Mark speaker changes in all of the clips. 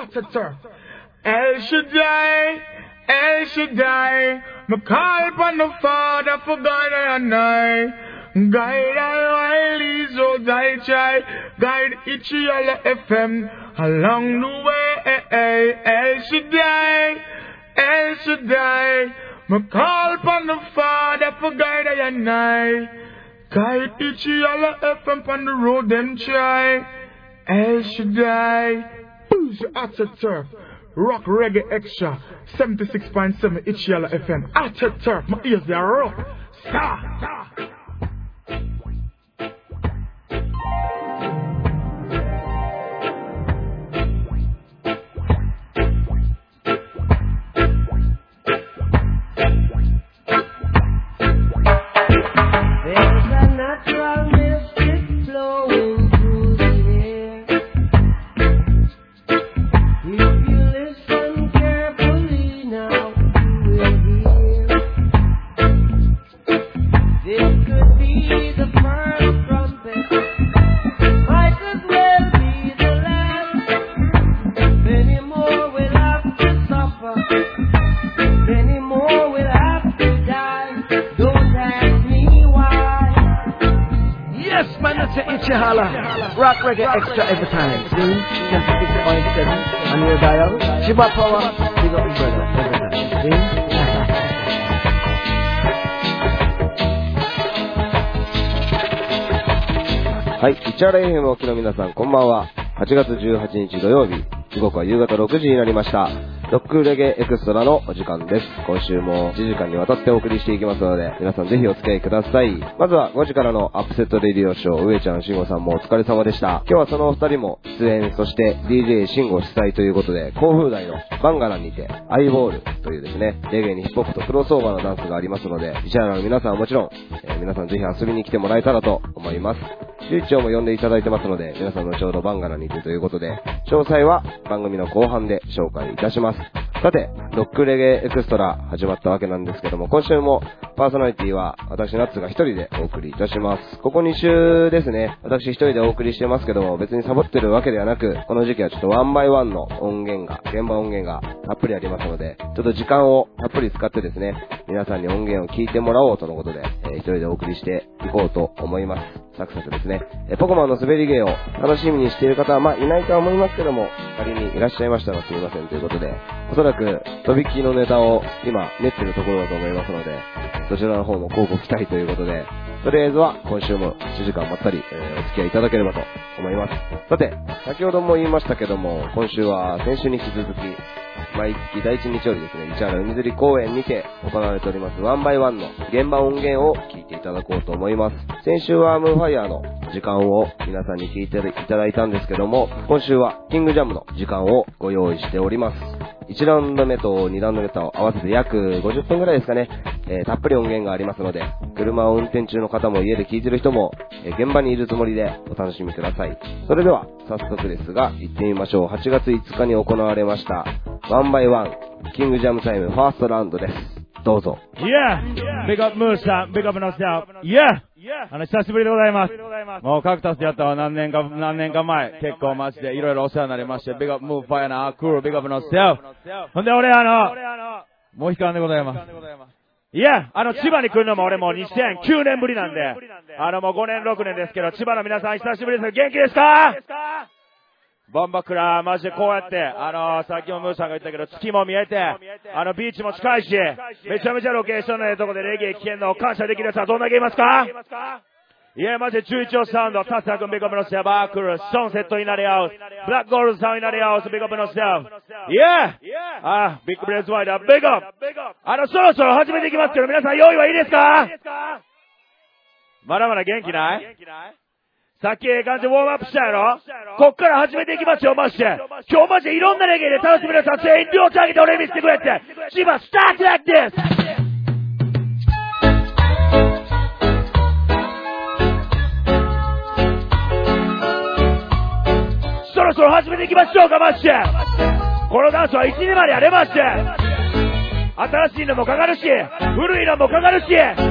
Speaker 1: Ataturk. El Shaddai, El Shaddai. Me call upon the Father for God and I. Guide all while these roads I try. Guide Ichiala FM along the way. El Shaddai, El Shaddai. Me call upon the Father for guide and I. Guide Ichiala FM on the road them try. El Shaddai. Booze Ataturk. Rock Reggae Extra 76.7 Ichiala FM. Ataturk. My ears they are rock. Sa.
Speaker 2: Rock Reggae Extra every time. See? 76.7 on your dial. Shiba Power, big up your brother every time. See?
Speaker 3: はい、イチャラ FM をお聞きの皆さん、こんばんは。8月18日土曜日、時刻は夕方6時になりました。ロックレゲエクストラのお時間です。今週も1時間にわたってお送りしていきますので、皆さんぜひお付き合いください。まずは5時からのアップセットレディオショー、上ちゃん、しんごさんもお疲れ様でした。今日はそのお二人も出演、そして DJ しんご主催ということで、甲府台のバンガラにて、アイボールというですね、レゲエにヒップホップとクロスオーバーのダンスがありますので、石原の皆さんはもちろん、皆さんぜひ遊びに来てもらえたらと思います。11丁も呼んでいただいてますので、皆さんのちょうどバンガラにてということで、詳細は番組の後半で紹介いたします。さて、ロックレゲエクストラ始まったわけなんですけども、今週もパーソナリティは私ナッツが一人でお送りいたします。ここ2週ですね、私一人でお送りしてますけども、別にサボってるわけではなく、この時期はちょっとワンバイワンの音源が、現場音源がたっぷりありますので、ちょっと時間をたっぷり使ってですね、皆さんに音源を聞いてもらおうとのことで、一人でお送りしていこうと思います。サクサクですね。ポコマンの滑り芸を楽しみにしている方は、いないとは思いますけども、仮にいらっしゃいましたらすみませんということで、おそらく、とびっきりのネタを今練ってるところだと思いますので、そちらの方も広告期待ということで、とりあえずは今週も1時間まったり、お付き合いいただければと思います。さて、先ほども言いましたけども、今週は先週に引き続き、毎月第一日曜日ですね、市原海釣り公園にて行われておりますワンバイワンの現場音源を聞いていただこうと思います。先週はムーファイヤーの時間を皆さんに聞いていただいたんですけども、今週はキングジャムの時間をご用意しております。1ラウンド目と2ラウンド目と合わせて約50分ぐらいですかね、たっぷり音源がありますので、車を運転中の方も家で聞いてる人も、現場にいるつもりでお楽しみください。それでは早速ですが行ってみましょう。8月5日に行われましたワンバイワンキングジャムタイムファーストラウンドです。どうぞ。
Speaker 4: Yeah! Big up Mooseさん、Big up yourself. Yeah! 久しぶりでございます。もうカクタスでやったわ何年か前。結構マジでいろいろお世話になりまして、Big up Move Fire な、Cool, Big up yourself. ほんで俺もう一回でございます。いや、千葉に来るのも俺もう2009年ぶりなんで、もう5年6年ですけど、千葉の皆さん久しぶりです。元気ですか？ボンバクラ、マジでこうやって、さっきもムーさんが言ったけど、月も見えて、ビーチも近いし、めちゃめちゃロケーションのとこでレゲエ聞けんのを感謝できるやつはどんだけいますか？いや、マジで11号サウンド、タッサー君、ビッグアップのセーバークル、ソンセットイナリアウス、ブラックゴールドサウンイナリアウス、ビッグアップのセーバー。いや、ビッグブレーズワイダー、ビッグアップ。そろそろ始めていきますけど、皆さん用意はいいですか？まだまだ元気ない？さっき感じウォームアップしたやろ？こっから始めていきますよ、マジで。今日マジでいろんなレゲエで楽しみなさ、全員両手上げて俺見せてくれって。千葉、スタートライクです！そろそろ始めていきましょうか、マジで。このダンスは1時までやれまして。新しいのもかかるし、古いのもかかるし。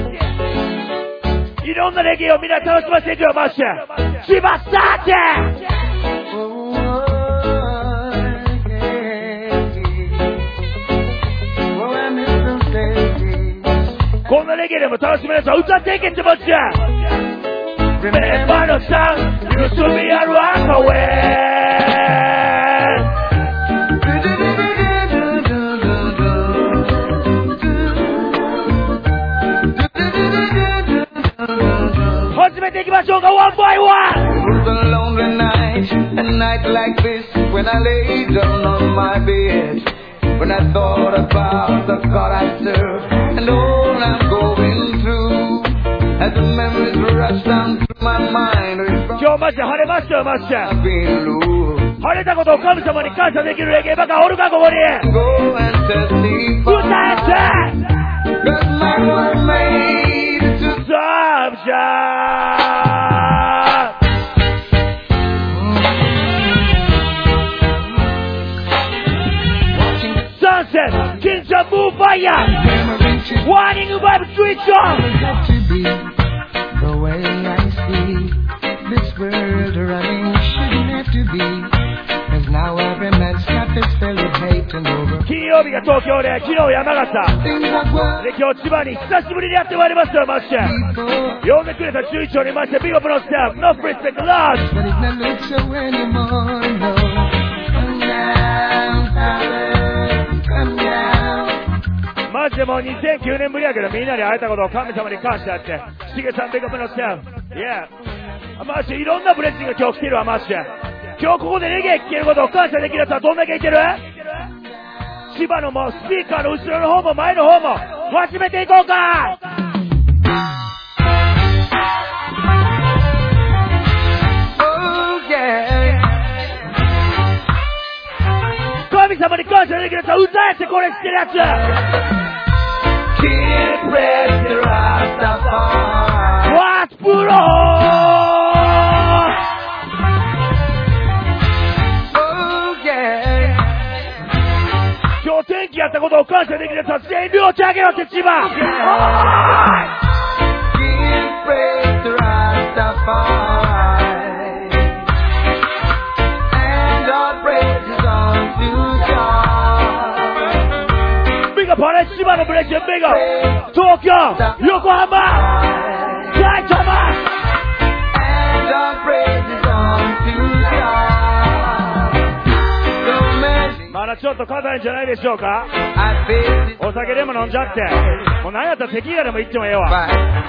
Speaker 4: いろんなレゲエをみんな楽しませていくよ、マジで。千葉スタートも楽しめるやつは歌っていけってマジで。Remember the sound used to be a rock away。始めていきましょうか、one by one。It was a lonely night, a night like this, when I lay down on my bed, when I thought about the God I serve, and all I'm going through, as the memories rush down through my mind. 今日マジで晴れましたよ、マジで。晴れたことを神様に感謝できるレゲエバカおるか、ここに。歌えて Cause my one made it to Sunset, Kinja Move Fire, Warning Vibe Switch on. The way I see this world running shouldn't have to be. Cause now every man's got his fellow hating over. 金曜日が東京で、昨日山形。で、今日千葉に久しぶりにやってまいりましたよ、マジで。呼んでくれた11丁にマジで、ビッグアップのスタッフ、No Respect Lost。マジでもう2009年ぶりやけど、みんなに会えたことを神様に感謝って。しげさん、ビッグアップのスタッフ。Yeah。マジでいろんなブレッシングが今日来てるわ、マジで。今日ここでレゲエ聴けることを感謝できるやつはどんだけいける？千葉のもうスピーカーの後ろの方も前の方も始めていこうか。神様に感謝できるやつは歌えってこれ知ってるやつ。Keep pressing Rastafari What's Pro今日天気やったことを感謝できるやつは全員両手上げろって千葉。ビガパレ千葉のブレイキンビガ東京横浜埼玉まだちょっと硬いんじゃないでしょうか。お酒でも飲んじゃってもう何やったらテキーラでもいってもええわ。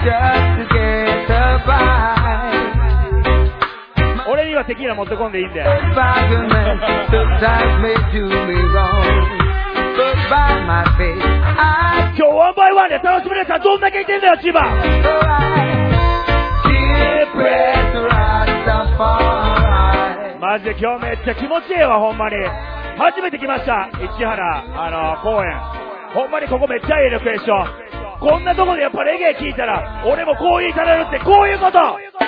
Speaker 4: 俺にはテキーラ持ってこんでいいんで。今日ワンバイワンで楽しみですからどんだけいてんだよ千葉。マジで今日めっちゃ気持ちいいわほんまに。初めて来ました市原公園。ほんまにここめっちゃいいロケーション。こんなとこでやっぱレゲエ聴いたら俺もこう言いされるってこういうこと。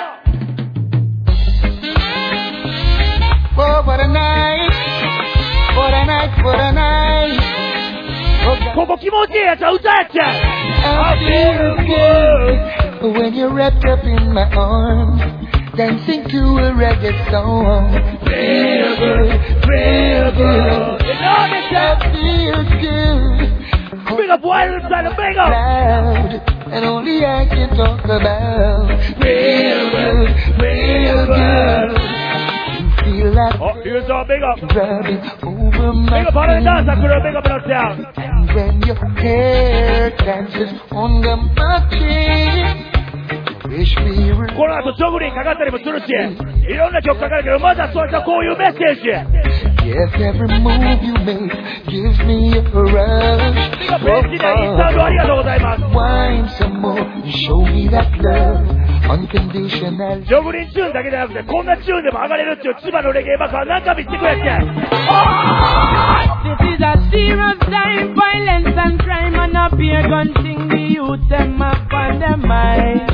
Speaker 4: ここ気持ちいいやつは歌えちゃう。I feel good when you're wrapped up in my arms dancing to a reggae song. Feel good, feel good. You know this stuff feels good. Big up wild inside of big up. And only I can talk about. Feel good, feel good. Feel like oh, here's our big up. Rubbing over my big up on the dance, I could have big up on down. And when your hair dances under my chin.この後ジョグリンかかったりもするしいろんな曲かかるけどまずはそういったこういうメッセージ。 Yes, every move you make gives me a rush. ベンチでインスタンドありがとうございます。 Wine some more and show me that love unconditional. ジョグリンチューンだけじゃなくてこんなチューンでも上がれるっていう千葉のレゲエバカは何か見せてくれって。 This is a serious time, violence and crime and a beer gun thing. The youth them up on their mind.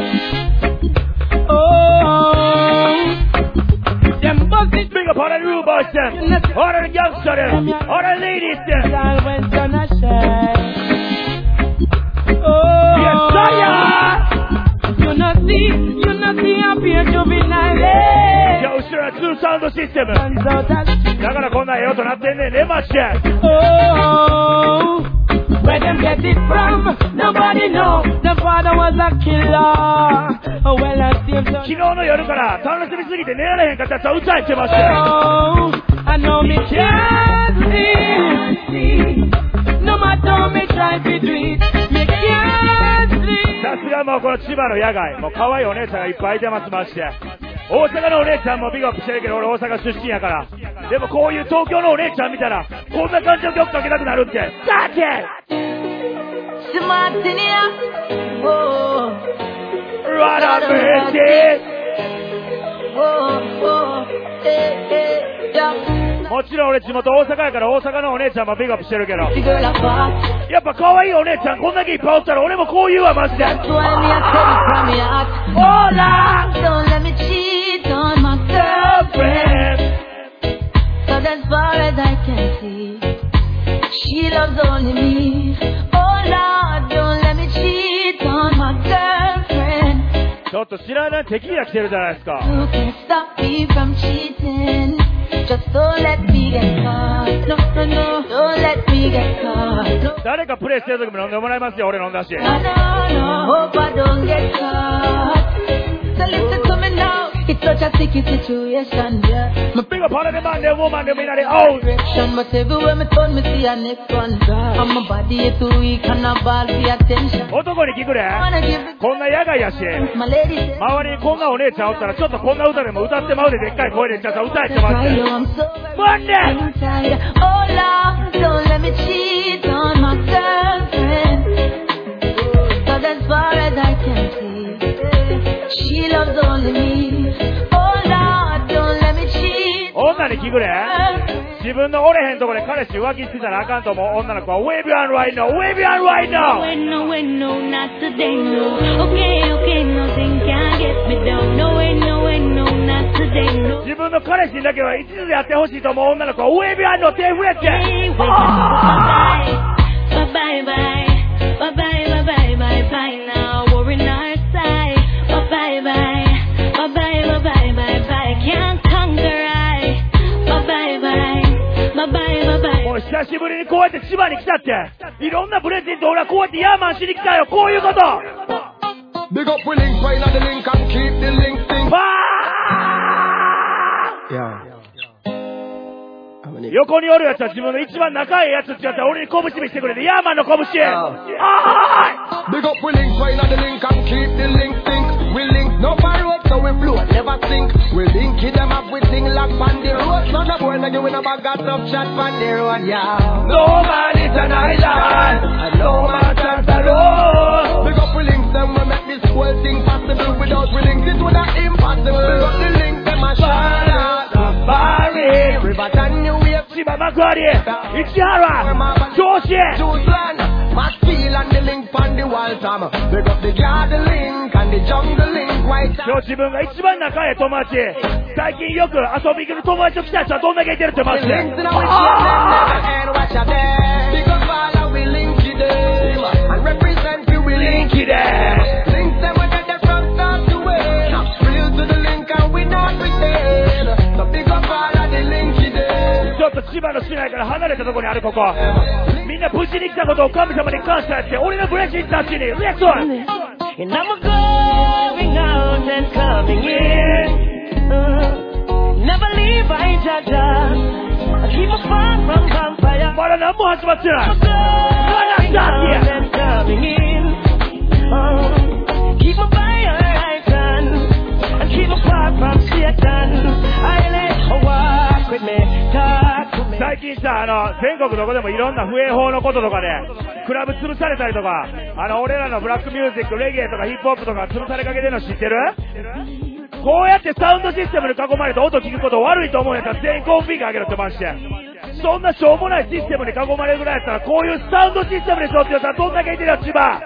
Speaker 4: Oh, them buzzes big up all the rude boys them, all the youngsters them, all the ladies them. Always gonna shine. Oh, yes, sire. You not see up here juvenile. Yo, sure, two sound system. だからこんなええ音なってんねんね、マッシュ。Oh,
Speaker 5: Where them get it from? Nobody know. The father was a killer. Oh, well, I see him.
Speaker 4: 昨日の夜から楽しみすぎて寝られへんかったやつは歌えてましたよ。
Speaker 5: Oh, I know me can't sleep. No matter how me try to do it, me can't sleep.
Speaker 4: さすがもうこの千葉の野外、もう可愛いお姉ちゃんがいっぱいいてますまして。大阪のお姉ちゃんもビッグアップしてるけど、俺大阪出身やから。でもこういう東京のお姉ちゃん見たら、こんな感じの曲かけたくなるって。だけラダメーチもちろん俺地元大阪やから大阪のお姉ちゃんもビッグアップしてるけど、やっぱ可愛いお姉ちゃんこんだけいっぱいおったら俺もこう言うわマジで。オーラ
Speaker 6: Don't let me cheat on my girlfriend. So as far as I can see, she loves only me. Oh Lord, don't let me cheat on my girlfriend.
Speaker 4: ちょっと知らないテキーラ来てるじゃないですか。
Speaker 6: You can't stop me from cheating. Just don't let me get caught. No, no, no, don't let me get caught. No,
Speaker 4: 誰かプレイしてる時も飲んでもらいますよ、俺飲んだし。
Speaker 6: no, no, hope I don't get caught. So listen to me now. It's such a sticky situation, yeah.
Speaker 4: My bigger part of the man, the woman, the minute they old.
Speaker 6: But everywhere me turn, me see a next one. And my body is too weak and I ball for attention.
Speaker 4: 男に聞くで。
Speaker 6: Wanna give it
Speaker 4: こんな野外やし。
Speaker 6: my lady said.
Speaker 4: 周りにこんなお姉ちゃんおったらちょっとこんな歌でも歌ってまうででっかい声でちゃんと歌えってまって。
Speaker 6: I'm so
Speaker 4: Monday!
Speaker 6: inside. Oh Lord, don't let me cheat on my girlfriend. So as far as I can see, she loves only me. Oh Lord, don't let me cheat.
Speaker 4: 女に聞くで。自分のおれへんとこで彼氏浮気してたらあかんと思う女の子は Wave your right now, wave your right now.
Speaker 6: No, no, not today, no. Okay, nothing can get me down. No, no, not today, no.
Speaker 4: 自分の彼氏にだけは一途でやってほしいと思う女の子は Wave your no 手振れって。
Speaker 6: Bye bye bye, bye bye bye bye bye bye now. We're in our side. Bye bye bye, bye bye bye bye bye bye. Can't conquer I. Bye bye bye, bye bye bye bye.
Speaker 4: もう久しぶりにこうやって千葉に来たって。いろんなプレゼント俺はこうやってヤーマンしに来たよ。こういうこと。
Speaker 1: Big up with link, find out the link and keep the link thing.
Speaker 2: Yeah.
Speaker 4: 横におるやつは自分の一番仲いいやつってやったら俺に拳見してくれてヤーマンの拳。
Speaker 1: Big up with link, find out the link and keep the link think. We link no pirate, so we float, never sink. We link it them up, we sing like on the road. Son of boy, like you in a bag of tough shot on the road, yeah.
Speaker 4: No man is an island, and no man stands alone.
Speaker 1: Big up we link them, we make this whole thing possible. Without we link it would have impossible. Big up the link them a shine out.
Speaker 4: Barry,
Speaker 1: River and New Wave.
Speaker 4: 千葉幕張、市原、銚子。
Speaker 1: Maskeel and the link on the wall, Tom. Big up the garden link and the jungle link, white.
Speaker 4: 今日自分が一番仲いい友達、最近よく遊びに来る友達と来た人はどんだけいてるってマジで。
Speaker 1: Links in our never end, watch out there. Big up all and we link it them. And represent you, we link it them. Links them we get the front start to end. Real to the link and we not pretend. So big up all and the link it them.
Speaker 4: ちょっと千葉の市内から離れたところにあるここ。みんな無事に来たことを神様に感謝して、俺のブレッシングたちにレッツン。
Speaker 5: And I'm going out and coming in. Never leave by Jaja. I keep us far from vampire.
Speaker 4: まだ何も始まってない。
Speaker 5: I'm going out and coming in. Keep my fire right on. And keep us far from Satan. I let her walk with me, talk to me.
Speaker 4: 最近さ、全国どこでもいろんな不衛法のこととかで、クラブ潰されたりとか、俺らのブラックミュージック、レゲエとかヒップホップとか潰されかけてるの知ってる？こうやってサウンドシステムに囲まれて音聞くこと悪いと思うんやったら全員コンフィグ上げろってマジで。そんなしょうもないシステムに囲まれるぐらいやったら、こういうサウンドシステムでしょって言ったらどんだけいてるよ、千葉。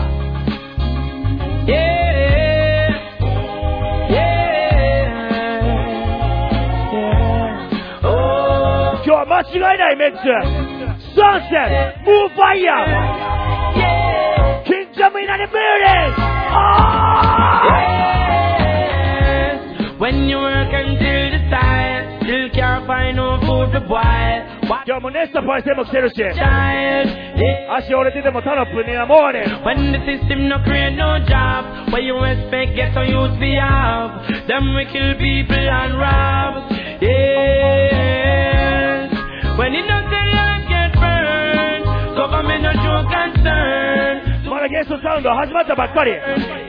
Speaker 4: 今日は間違いないメンツ。サンセット、ムーファイヤー、キンジャムイナニビルディング。
Speaker 5: When you work until the time, still can't find no food move the boy.
Speaker 4: 今日もネスタパイセンも来てるし
Speaker 5: Child, yeah.
Speaker 4: 足折れててもタノプにはモーニン
Speaker 5: When the system no create no job, where you expect get some youth be have. Them we kill people and rob. Yes. When you know the life get burned, government no show concern.
Speaker 4: まだゲストサウンド始まったばっかり
Speaker 5: Yes.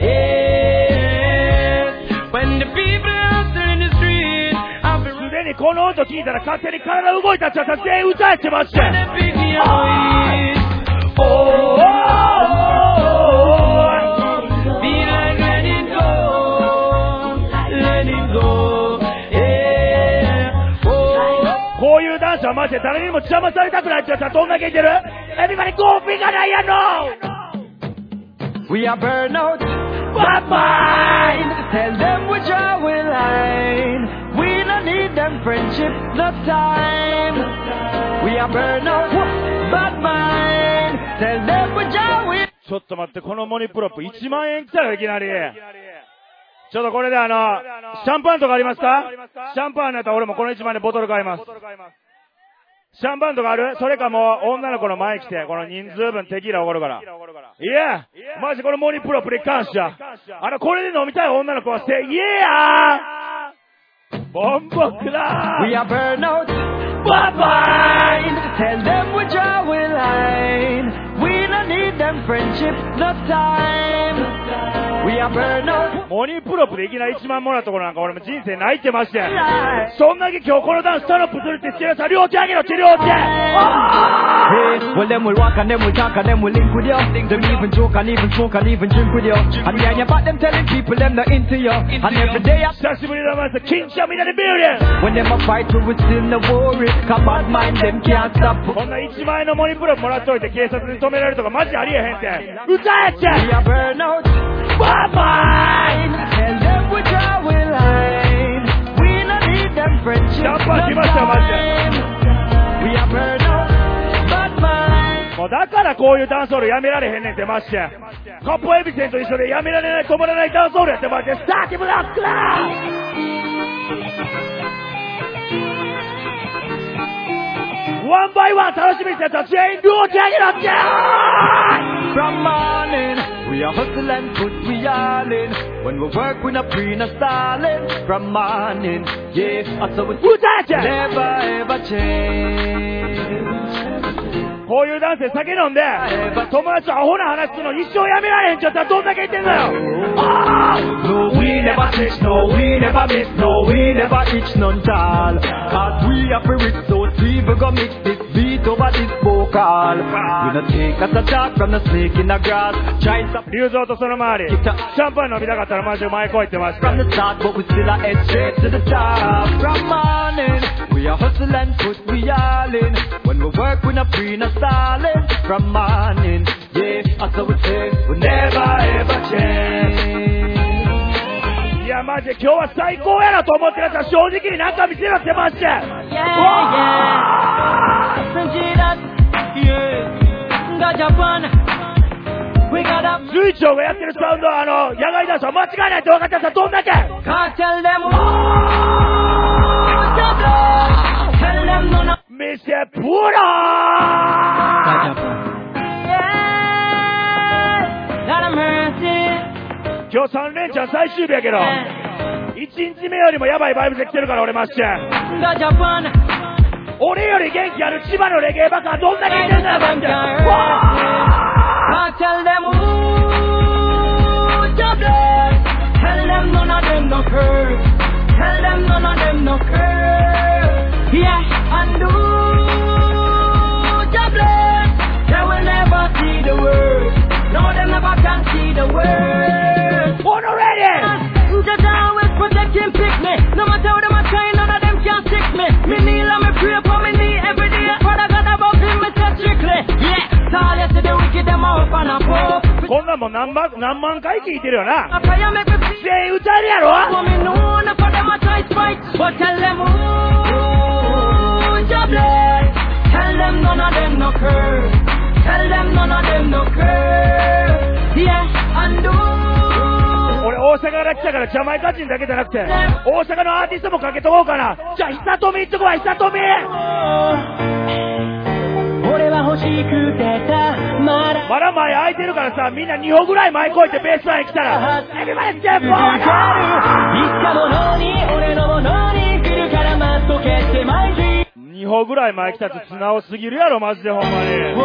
Speaker 5: When the people out there in the street, I'll be
Speaker 4: すでにこの音聞いたら勝手に体動いたっちゃった全員歌えてまして
Speaker 5: when they pick me up. Oh, oh, oh, oh. Feel like let it go, let it go. Yeah. Oh.
Speaker 4: こういうダンスはマジで誰にも邪魔されたくないってやつはどんだけいける Everybody go big and I know
Speaker 5: We are burnout, but mine. Tell them we're drawing line. We don't need them friendship, no time. We are burnout, but mine. Tell them we're drawing.
Speaker 4: ちょっと待ってこのモニプロップ1万円来たよいきなりちょっとこれでシャンパンとかありますかシャンパンのやったら俺もこの1万円でボトル買いますシャンパンとかあるそれかもう女の子の前来てこの人数分テキーラおごるからいやマジこのモニプロップに感謝これで飲みたい女の子はせいやボンボクだ
Speaker 5: We are burnout, but mine. Tell them we're drawing line. We don't need them friendship, no time. We are burnout.
Speaker 4: モニプロップでいきなり1万もらったところなんか俺も人生泣いてましてそんだけ今日このダンスタノップするって好きなさ両手あげろ両手
Speaker 5: Hey, well them will walk and them will talk and them will link with you. Them even joke and even smoke and even drink with you. And behind your back them telling people them not into you. And every day
Speaker 4: 久しぶりだまず緊張みんなでビューディン
Speaker 5: when them a fight we will still no worry. Come on mind them can't stop.
Speaker 4: こんな1万円のモニプロもらっといて警察に止められるとかマジありえへんって歌えっちゃ
Speaker 5: We are burnout, but mine. Tell them we're drawing line. We don't need them friendship, no time. We are burnout, but mine.
Speaker 4: もうだからこういうダンスホールやめられへんねんってましてカッポエビセンと一緒でやめられない止まらないダンスホールやってましてスターティブラックだワンバイワン楽しみにしてた全員両手あげろって
Speaker 5: From morning, we are hustle and put we all in. When we work, we not pre, not stalling. From morning, yeah, I saw it
Speaker 4: 歌えっちゃ
Speaker 5: never ever change.
Speaker 4: こういうダンスで酒飲んで友達とアホな話するの一生やめられへんちゃったらどんだけ言ってんのよ
Speaker 5: No, we never switch, no, we never miss, no, we never itch none tall. Cause we are free with those people go mix this beat over this vocal. We not take us a talk from the snake in the grass. Try some
Speaker 4: 龍造とその周りシャンパン飲みたかったらマジで前来いってました
Speaker 5: from the start, but we still are head straight to the top. From morning, we are hustle and put we all in. When we work, we not free, not stalling. From morning, yeah, that's what we say. We never ever change.
Speaker 4: いやマジで今日は最高やなと思ってるやつは正直に何か見せろってまして 水長がやってるサウンドは野外ダンスは間違いないって分かったやつはどんだけ
Speaker 5: Can't tell them tell them no, no.
Speaker 4: 見せプロ
Speaker 5: Not a mercy.
Speaker 4: 今日3連チャン最終日やけど1日目よりもヤバいバイブで来てるから俺まして俺より元気ある千葉のレゲエバカはどんだけいてんだよマジで
Speaker 5: Can't tell them who to blame. Tell them none of them no curse. Tell them none of them no curse. Yeah, and who to blame. They will never see the world. No, they never can see the world.
Speaker 4: Honorary!
Speaker 5: Just always protect him, pick me. No matter how them a try, none of them can stick me. Me kneel and me pray for me knee every day. Father God above him, me say strictly. Yeah, tell you to the wicked them up and up.
Speaker 4: こんなんも何万回聞いてるよな
Speaker 5: I pray you make me see.
Speaker 4: 全員歌えるやろ
Speaker 5: For me know no for them a try fight. But tell them who to blame. Tell them none of them no curse. Tell them none of them no curse. Yeah, and do.
Speaker 4: 俺大阪から来たからジャマイカ人だけじゃなくて、大阪のアーティストもかけとこうかな。じゃあ、久富いっとこわ、久富。
Speaker 5: 俺は欲しくてたまだ
Speaker 4: まだ前空いてるからさ、みんな2歩ぐらい前来いってベースライン来たら、Everybody step forward!
Speaker 5: いつかものに俺のものに来るから待っとけって毎日
Speaker 4: 2歩ぐらい前来たって素直すぎるやろ、マジでほんまに。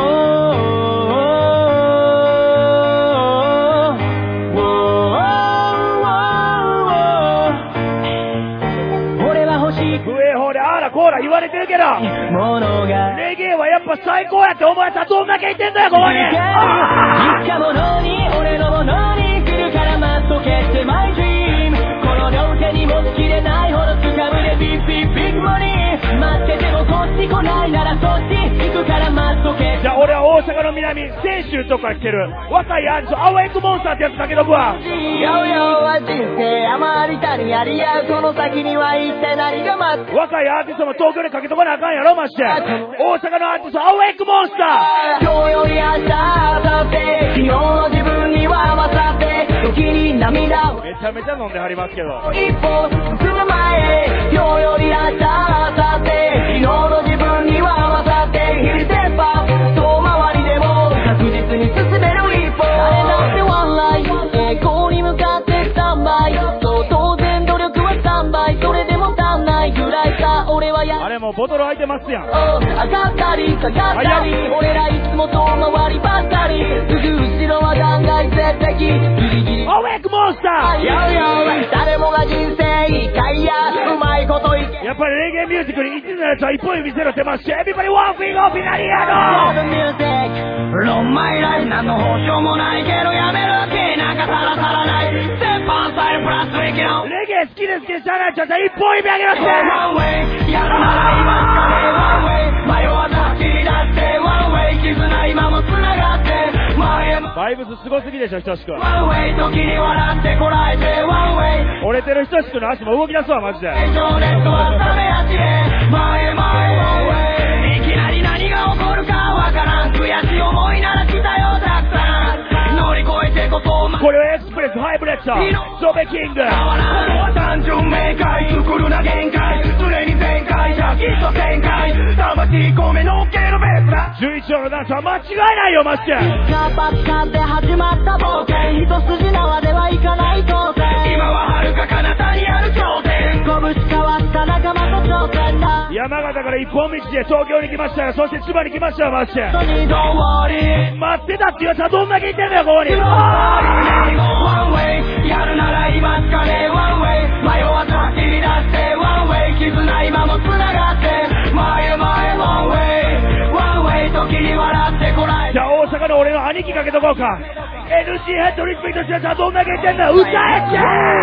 Speaker 5: 俺は欲しい
Speaker 4: 不衛法であーらこーら言われてるけど、
Speaker 5: ものが
Speaker 4: レゲエはやっぱ最高やって思うやつはどんだけ言ってんだよ、ここに。
Speaker 5: いつかものに俺のものに来るから待っとけってマイドリーム。この両手に持ちきれないほどつかむでビッビッビッグモニー。待っててもこっち来ないならそっち行くから待っとけ。
Speaker 4: じゃあ俺は大阪の南、泉州とか来てる若いアーティスト、アウェイクモンスターってやつだけどくわ。
Speaker 5: ヨーヨーは人生山あり谷やり合うこの先には一体何が待って
Speaker 4: 若いアーティストも東京でかけとかなあかんやろ、マジで。大阪のアーティスト、アウェイクモンスター。
Speaker 5: 今日より明日だって昨日の自分には勝って時に涙を
Speaker 4: めちゃめちゃ飲んではりますけど、
Speaker 5: 一歩進む前今日より明日だって昨日の自分には勝って日々テンパ遠回りでも確実に進める一歩。誰だってワンライフ栄光に向かってスタンバイ。そう当然努力は3倍それでも足んないぐらいさ。俺は
Speaker 4: あれもうボトル開いてますやん。
Speaker 5: 上がったり下がったり俺らいつも遠回りばっかり。すぐ後ろは断崖絶壁ギリギリ
Speaker 4: アウェイクモンスター。
Speaker 5: 誰もが人生一回やうまいこといけ。
Speaker 4: やっぱりレゲエミュージックに一途なやつは一本指見せろってまして、Everybody one finger up in the air!
Speaker 5: The music Run my life 何の保証もないけどやめる気なんかさらさらない。ステップアンサイドプラスウィキの
Speaker 4: レゲエ好きですけどしゃあないちゃったら一本指上げろって。
Speaker 5: ワンウェイやるなら今しかねえワンウェイ迷わず走り出してワンウェイ絆今も繋がって前へも
Speaker 4: バイブスすごすぎでしょ、ひとしくん。
Speaker 5: ワンウェイ時に笑ってこらえてワンウェイ
Speaker 4: 折れてるひとしくんの足も動き出すわ、マジで。
Speaker 5: 情熱は冷め足で前へ前へワンウェイ。いきなり何が起こるかわからん悔しい思いなら来たよたくさん乗り越えてこそ
Speaker 4: これはエクスプレスハイブレッドゾベキング。
Speaker 5: 単純明快作るな限界常に全開じゃきっと旋回魂込めのっけるベースだ。
Speaker 4: 11章のダンスは間違いないよ、マジで。
Speaker 5: カバ使って始まった冒険一筋縄ではいかない当然。今は遥か彼方にある頂点拳交わした仲間と挑戦だ。
Speaker 4: 山形から一本道で東京に来ましたよ、そして千葉に来ましたよ、マジで。
Speaker 5: Don't worry
Speaker 4: 待ってたっていうやつはどんだけいてんだよ、ここに。
Speaker 5: ワンウェイやるなら今しかねえワンウェイ迷わず走り出してワンウェイ絆今も繋がって前へ前へワンウェイワンウェイ時に笑ってこらえ
Speaker 4: じゃあ大阪の俺の兄貴かけとこうか。NG ヘッドリスペクトしたやつはどんだけいてんだよ、歌えって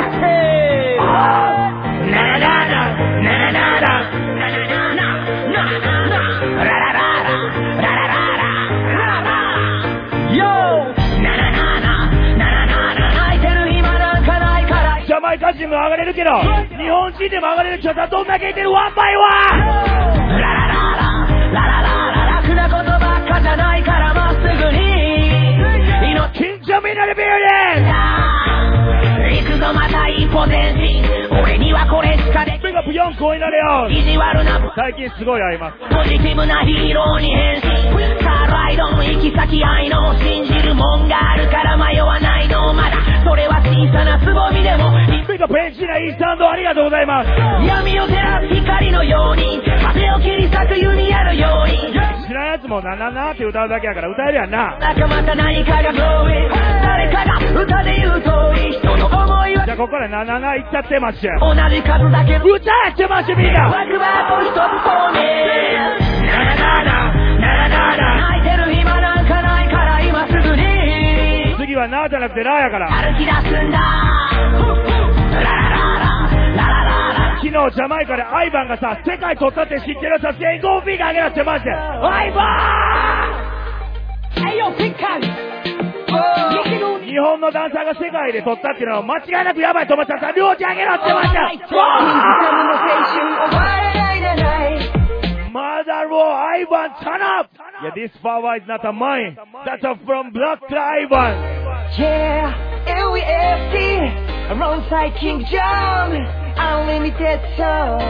Speaker 4: ナラララナラララジャマイカ人も上がれるけど日本人でも上がれる人はどんだけいてるワンバイワン。
Speaker 5: 楽なことばっかじゃないからまっすぐに
Speaker 4: 緊張みんなでビール
Speaker 5: 行くぞまた一歩前進俺にはこれしかでき
Speaker 4: ビッグアップ4個になれよ。
Speaker 5: 意地悪な
Speaker 4: 最近すごい合います。
Speaker 5: ポジティブなヒーローに変身さあライドン行き先愛の信じるもんがあるから迷わないのまだそれは小さなつぼみでも
Speaker 4: ビッグアップエンジニアイースタンドありがとうございます。
Speaker 5: 闇を照らす光のように風を切り裂く弓矢のように
Speaker 4: 知らんやつもなななって歌うだけやから歌えるやんな。
Speaker 5: なんかまた何かがグローイ誰かが歌で言う通り人の思いは
Speaker 4: じゃあここからななな言っちゃってまして
Speaker 5: 同じ数だけ
Speaker 4: 歌えってましてみんな。
Speaker 5: ワクワク一つ透明ナラナラナラナラ泣いてる暇なんかないから今すぐに
Speaker 4: 次はなーじゃなくてラーやから。
Speaker 5: 歩き出すんだラララララララ
Speaker 4: 昨日ジャマイカでアイバンがさ世界取ったって知ってるさ全員ゴーフィーがあげなってましてアイバーン。
Speaker 5: エイヨピッカン
Speaker 4: 日本のダンサーが世界で取ったっていうのは間違いなくヤバいと思ったらさ両手あげろってましてMother of Ivan, turn up! Yeah, this flower is not a mine. That's from Black to Ivan.
Speaker 5: Yeah, LEFT alongside King John, unlimited song.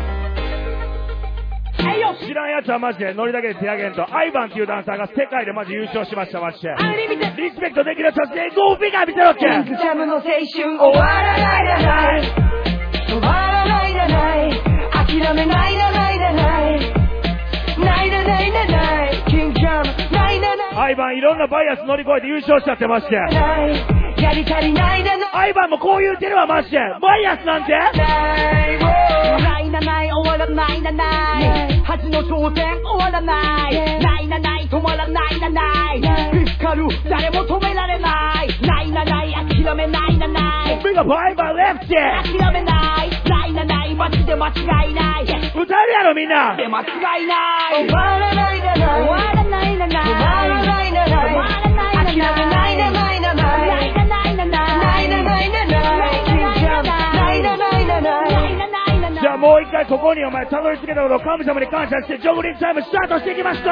Speaker 4: 知らんやつはマジでノリだけで手上げんと。アイバンっていうダンサーが世界でマジ優勝しましたマジで。リスペクトできるやつでゴーフィガー見せろって。
Speaker 5: キングジャムの青春終わらないだない終わらないだない諦めないだないだないないだないだないキングジャムないだない
Speaker 4: アイバンいろんなバイアス乗り越えて優勝しちゃってまして。
Speaker 5: やり足りないだない
Speaker 4: アイバンもこう言うてるわマジで。バイアスなんて
Speaker 5: ないなない終わらないなない恥の挑戦終わらないないなない止まらないなないぶつかる誰も止められないないなない諦めないなない
Speaker 4: ビッグバイバーレフト
Speaker 5: 諦めないないなないマジで間違いない
Speaker 4: 歌えるやろみんな
Speaker 5: で間違いない終わらないなない終わらないなない終わらないなない終わらないなない諦めないなないなないないなないなないないなないなないないなないなない
Speaker 4: じゃあもう一回ここにお前たどり着けたことを神様に感謝してジョブリンタイムスタートしていきました。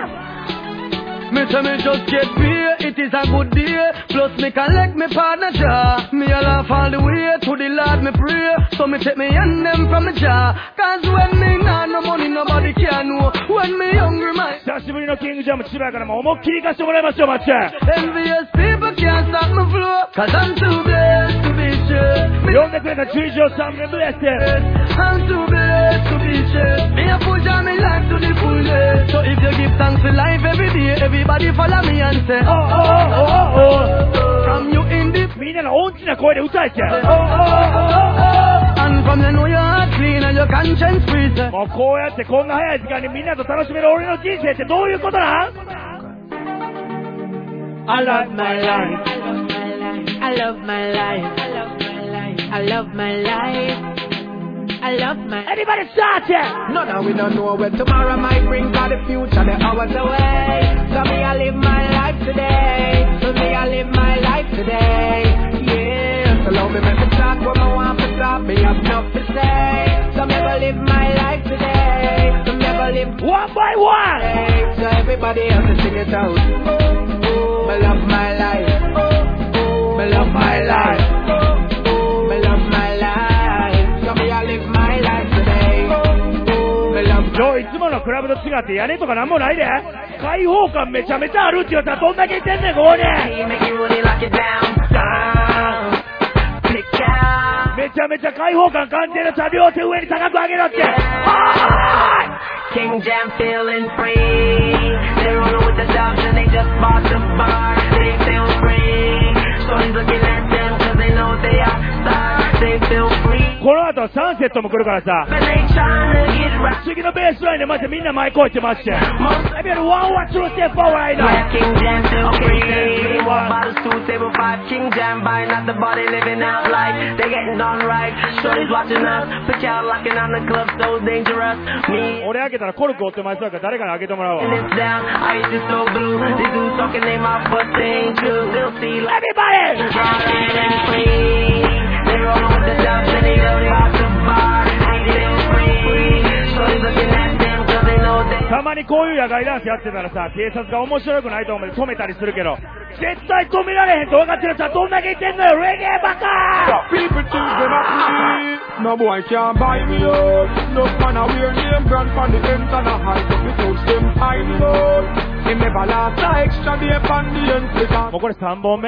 Speaker 7: Me say me just get paid, it is a good day. Plus me collect me partner jar. Me a laugh all the way to the Lord me pray. So me take me hand them from the jar. Cause when me nah no money nobody can know. When me hungry man.
Speaker 4: 久しぶりのキングジャム千葉からも思いっきり行かせてもらいましょうマッチ。
Speaker 7: Envious people can't stop me flow. Cause I'm too blessed to be shared.
Speaker 4: 呼んでくれた注意上3年ぶりです。
Speaker 7: I'm too blessed to be shared. Me a push on me life to the fullest. So if you give thanks for life every day, everybody follow me and say oh oh oh oh from you in the
Speaker 4: みんなの音痴な声で歌えて
Speaker 7: oh oh oh oh and from you know your heart clean and your conscience free.
Speaker 4: もうこうやってこんな早い時間にみんなと楽しめる俺の人生ってどういうことなん？
Speaker 7: I love my life
Speaker 5: I love my life I love my life I love my
Speaker 4: Everybody start it!
Speaker 7: No, now we don't know where tomorrow might bring. For the future, the hours away. So me, I live my life today. So me, I live my life today. Yeah, so long me make me talk when I want to talk. Me have enough to say. So me, I live my life today. So me, I live
Speaker 4: one by one.
Speaker 7: So everybody else to sing it out. Me love my life. Me love my life. Me love my life. So me, I live my life today.
Speaker 4: 今日いつものクラブと違って屋根とかなんもないで。開放感めちゃめちゃあるって言ったらどんだけ言ってんねんここに。めちゃめちゃ開放感感じるさ両手上に高く上げろって。
Speaker 5: King Jam feeling free. They're rolling with the dogs and they just bought the bar. They feel free. So he's looking at them cause they know they are stars. They feel free.
Speaker 4: この後サンセットも来るからさ。次のベースラインでまたみんな前来いってまして。Maybe a one or two step forward right now.
Speaker 5: King Jam feel free. Bottles 2 table 5. King Jam buying out the body living out life. They getting done right. Shorty's watching us. Pick out locking on the club so dangerous. Me.
Speaker 4: 俺開けたらコルク折ってまいそうから誰かに開けてもらうわ。
Speaker 5: Down, I used to so blue. These dudes talking they my butt thing too. They'll see like
Speaker 4: everybody.
Speaker 5: And free. They roll with the dogs and they load off the bar. They feel free. Shorty's looking at them cause they know they.
Speaker 4: たまにこういう野外ダンスやってたらさ、警察が面白くないと思って止めたりするけど、絶対止められへんと分かってるさ、どんだけ言ってんのよ、レゲエバカ
Speaker 1: ！People think them a free. No boy can't buy me out. No man a wear name brand from the ends and a high up the touch them tiny out. He never last a extra day from the ends because.
Speaker 4: もうこれ3本目？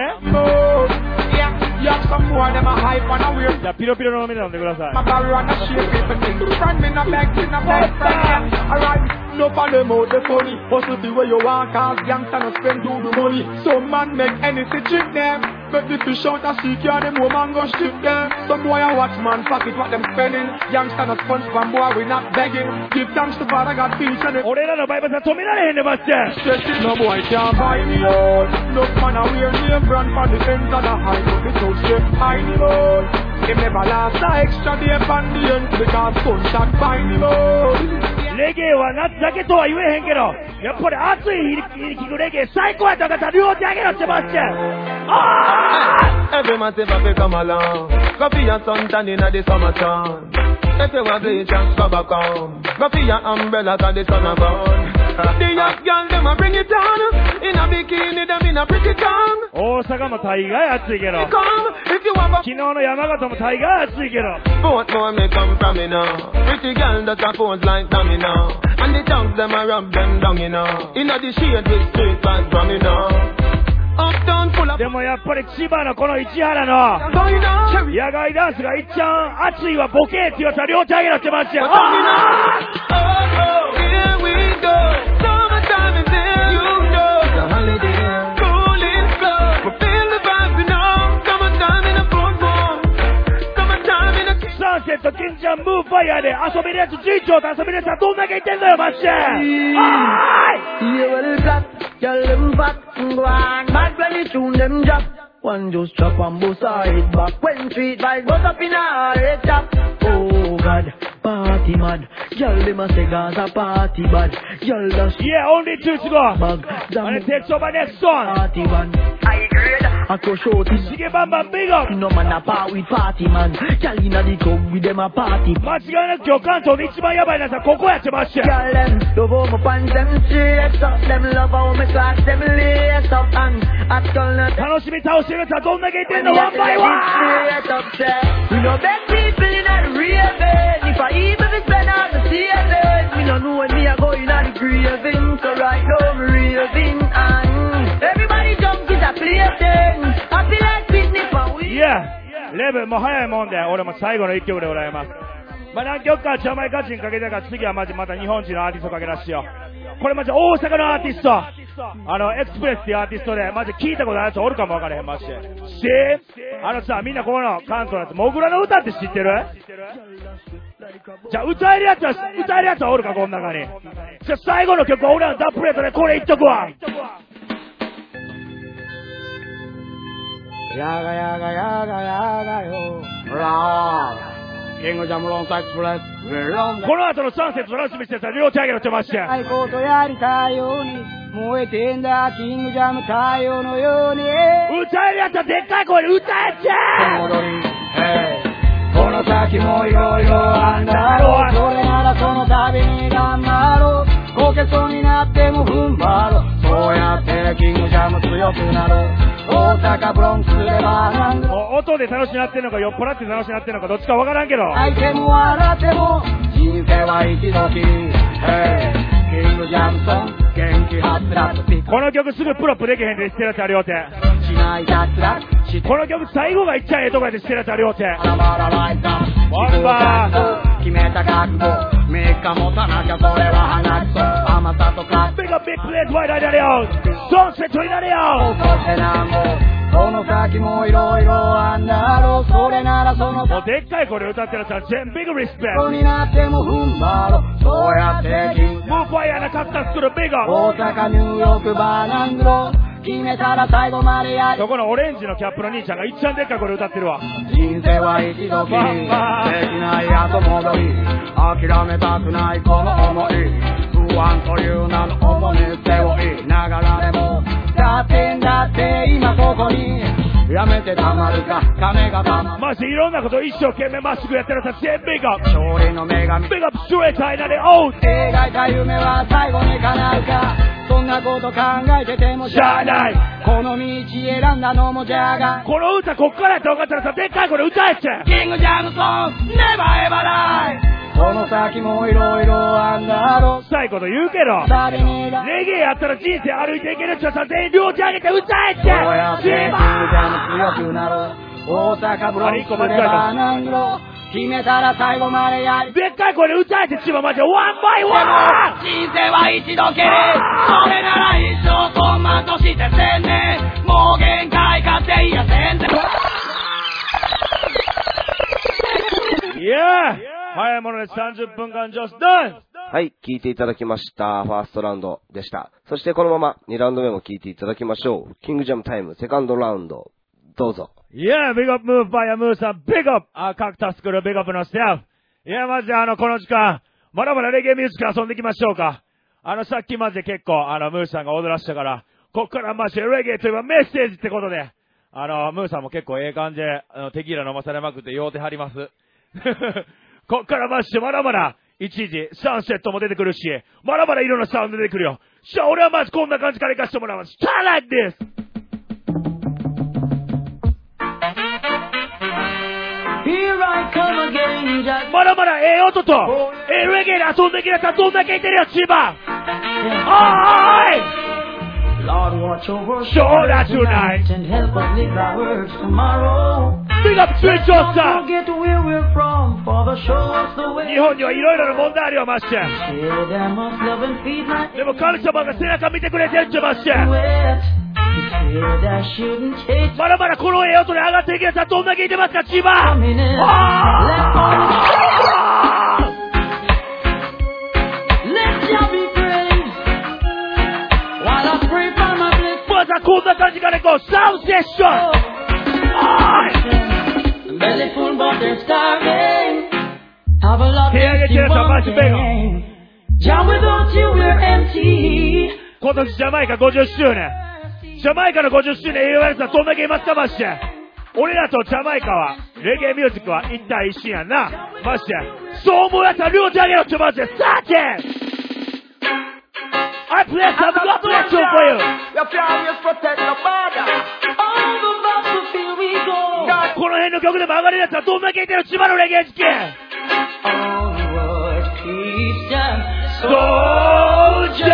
Speaker 1: Yeah, some more them a hype and a weird.
Speaker 4: じゃあピロピロの飲み飲んでください。
Speaker 1: My barrel and a shape people think friend me no beg, me no beg friend. Alright. No problem out the funny. Hustle the way you want cause youngster no spend do the money. Some man make anything trick them. Make the fish out a sea car them woman go strip them. Some boy a watch man pocket what them spending. Youngster no sponge from boy we not begging. Give thanks to Father God peace and it.
Speaker 4: 俺らのバイブさ止められへんねばって。
Speaker 1: No boy can't buy me out. No man a wear name brand from the ends of the high. But the touch them tiny out. Him never last a extra day from the ends because sunshine buy me out.
Speaker 4: レゲエは夏だけとは言えへんけど、やっぱり暑い日に聴くレゲエ最高やったから両手あげろってばって。
Speaker 7: Every man say papi come along. Go for your suntan inna the summertime. If you want bleach and scrub a come. Go for your umbrella 'cause the sun a burn. The young girl them a bring it down. In a bikini them in a pretty tongue.
Speaker 4: 大阪も大概暑いけど。
Speaker 7: Come if you have a
Speaker 4: 昨日の山形も大概暑いけど。
Speaker 7: both more may come from me now. Pretty girl that a pose like dummy now. And the dogs them a rub them down, you know. Inna the shade with straight back from me now. Uptown full of
Speaker 4: でもやっぱり千葉のこの市原の
Speaker 7: going on.
Speaker 4: 野外ダンスがいっちゃん熱いわボケって言われたら両手上げなってますよ。
Speaker 7: Oh, here we go. Summertime is here, you know. It's a holiday. Cool is slow. We feel the vibe, you know. Summertime in a football. Summertime in a
Speaker 4: サンセット金ちゃんムーファイヤーで遊べるやつ順調と遊べるやつはどんだけ言ってんだよマジで。はーい。
Speaker 2: You will clap, tell them back, go on, mad when you tune them drop. One just chop and bust a head back. When street vibes bust up in a red top. Oh God, party mad. Y'all them a say Gaza party bad. Y'all just
Speaker 4: Yeah, only 2 to go.
Speaker 2: bag.
Speaker 4: And it takes over next song.
Speaker 2: Party man. I grade. I go show this.
Speaker 4: Shige Bam Bam big up.
Speaker 2: No man a part with party man. Y'all inna the club with them a party.
Speaker 4: 間違いなく今日関東で一番やばいなさここやってまして。
Speaker 2: Y'all them love how my pants them straight up. Them love how my socks them lace up. And I tell them
Speaker 4: 楽しみ倒してるやつはどんだけ言ってんのワンバイワン。
Speaker 2: We no beg people in the raving. If I even be spend on the saving, we no know when me a going on the graving. So right now me raving and everybody jump is a plaything. I feel like picnic for we.
Speaker 4: Yeah, レベルも早いもんで俺も最後の1曲でございます。まあ何曲かジャマイカ人かけたから次はマジまた日本人のアーティストかけらしよう。これマジ大阪のアーティスト。エクスプレスっていうアーティストでマジ聞いたことあるやつおるかも分からへんマジで。さ、みんなこの関東のやつモグラの歌って知ってる？じゃあ歌えるやつはおるかこの中に。じゃあ最後の曲は俺らのダップレートでこれ言っとくわ。
Speaker 2: やがやがやがやがよ。ラー。キングジャムロンサイクスプレス。
Speaker 4: この後のサンセット楽しみにしてたら両手上げろってまして。
Speaker 2: 最高とやりたいように燃えてんだキングジャム太陽のように。
Speaker 4: 歌えるやつはでっかい声で歌えちゃ
Speaker 2: この先もいろいろあんだろう。それならその度に頑張ろう。こけそうになっても踏ん張ろう。そうやってキングジャム強くなろう。大阪ブロンクスで学んだ。
Speaker 4: 音で楽しなってんのか酔っ払って楽しなってんのかどっちかわからんけど。
Speaker 2: 相手も笑っても人生は一度きり。キングジャムソン元気はつらつピッ
Speaker 4: この曲すぐプロップできへんで知ってるやつあるよって。
Speaker 2: しない脱落。
Speaker 4: この曲最後がいっちゃええとかで知ってるやつあるよって。
Speaker 2: バラバラライター。
Speaker 4: ワンバー。
Speaker 2: 決めた覚悟。3日持たなきゃそれは鼻くそ。甘さとか。
Speaker 4: ビッグビッグプレートワイダーになれよ。ソンセットになれよ。
Speaker 2: この先もいろいろあんだろう。それならその
Speaker 4: もうでっかい声で歌ってるやつは全ビッグリスペクト
Speaker 2: になっても踏ん張ろう。そうやってキング
Speaker 4: ムーファイヤーなカクタス作るビッグ
Speaker 2: 大阪ニューヨークバーナングロ決めたら最後までやる。
Speaker 4: そこのオレンジのキャップの兄ちゃんがいっちゃんでっかい声で歌ってるわ。
Speaker 2: 人生は一度きりできない後戻り諦めたくないこの思い不安という名の重荷背負いながらでもだって今ここにやめてたまるか金がたま
Speaker 4: マジいろんなこと一生懸命まっすぐやってるやつは全ビッグアップ
Speaker 2: 勝利の女神
Speaker 4: ビッグアップストレートアイナでオー
Speaker 2: 描いた夢は最後に叶うかそんなこと考えてても
Speaker 4: しゃあない
Speaker 2: この道選んだのもじゃが
Speaker 4: この歌こっからやって分かったらさでっかい声で歌えちゃう
Speaker 2: キングジャムソンネバーエバーライこの先もいろいろあんだろう
Speaker 4: 臭いこと言うけどレゲエやったら人生歩いていけるってさ全員両手上げて歌えちゃう
Speaker 2: そうやってキングジャム強くなろう大阪ブロンクスでバーナングロ決めたら最後までやり
Speaker 4: でっかい声で歌えて千葉マジでワンバイワン
Speaker 2: 人生は一度きりそれなら一生そんなとしてせんねもう限界かっていやせんね
Speaker 4: いや早いもので30分間ジョスダン
Speaker 3: はい、聞いていただきました。ファーストラウンドでした。そしてこのまま2ラウンド目も聞いていただきましょう。キングジャムタイムセカンドラウンド、どうぞ。
Speaker 4: Yeah, big up move by Mooseさん、big up! カクタスクル、big up のステップ。いや、マジでこの時間、まだまだレゲエミュージック遊んでいきましょうか。さっきマジで結構、ムーさんが踊らしたから、こっからマジでレゲエといえばメッセージってことで、ムーさんも結構ええ感じで、テキーラ飲まされまくって酔うてはります。こっからマジでまだまだ、一時、サンセットも出てくるし、まだまだいろんなサウンド出てくるよ。じゃあ俺はまずこんな感じから行かせてもらいます。Start like this! まだまだええ音と、レゲエで遊んできたやつはどんだけいてるよ、千葉。
Speaker 5: Lord, watch over us
Speaker 4: tonight
Speaker 5: and help us live our words tomorrow.
Speaker 4: Big up Twitch
Speaker 5: Don't forget where we're from, Father, show us the way.
Speaker 4: 日本にはいろいろな問題あるよ、マッシュ。
Speaker 5: Share them of love and feed my
Speaker 4: でも神様が背中見てくれてるっちゃ、マッシュ。
Speaker 5: wet. Fear that shouldn't take
Speaker 4: まだまだこのええ音で上がっていけるやつはどんだけいてますか、千葉。
Speaker 5: coming in. Let Jah be praised while I pray for my blessing.
Speaker 4: まずはこんな感じからいこう、サウンドセッション。
Speaker 5: Belly full but they're starving. Have a lot
Speaker 4: Here,
Speaker 5: to
Speaker 4: get
Speaker 5: do
Speaker 4: some
Speaker 5: one
Speaker 4: much bigger.
Speaker 5: thing. Jah, without you we're empty.
Speaker 4: 今年ジャマイカ50周年。ジャマイカの50周年言われたらどんだけいますか、マッシュ。俺らとジャマイカは、レゲエミュージックは一対一心やんな、マッシュ。そう思うやつは両手あげろ、マジで。サーチェI play some God bless you for you.
Speaker 7: You can't always protect the border.
Speaker 5: On the battlefield we go.
Speaker 4: この辺の曲でも上がれるやつはどんだけいてる、千葉のレゲエ好き。
Speaker 5: Onward, Christian
Speaker 4: soldiers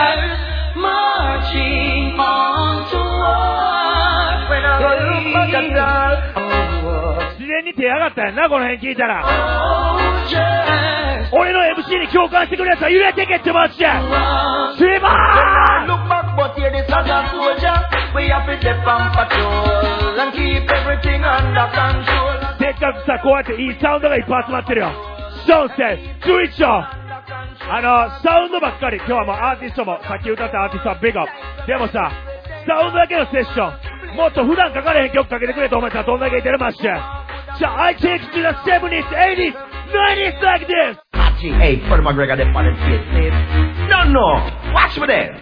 Speaker 5: marching on to war.
Speaker 7: When I look back at that,
Speaker 5: Onward,
Speaker 4: 自然に手上がったやんな、この辺聞いたら。
Speaker 5: soldiers
Speaker 4: 俺の MC に共感してくれるやつは揺れてけってマッシュ。
Speaker 5: marching.
Speaker 4: 千葉
Speaker 7: look back, but here this as a soldier. We have to step on patrol and keep everything under control.
Speaker 4: せっかくさ、こうやっていいサウンドがいっぱい集まってるよ。ションセス、スイッチョサウンドばっかり、今日はもうアーティストも、さっき歌ったアーティストはビッグアップ。でもさ、サウンドだけのセッション、もっと普段かかれへん曲かけてくれと思ったらどんだけいてるマッシュ。じゃあ、I take to the 70s, 80s, 90s like this!
Speaker 7: Hey, Freddie McGregor, the part of the No, watch me there.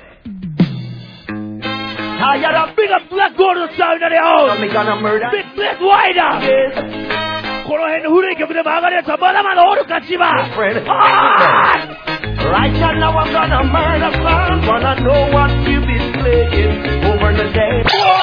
Speaker 4: Tired of big up black gold sound of the house!
Speaker 7: I'm gonna murder.
Speaker 4: Big black wider! この辺の古い曲でも上がるやつはまだまだおるか、千葉。
Speaker 7: Right now I'm gonna murder fun. Wanna know what you be playing over the day.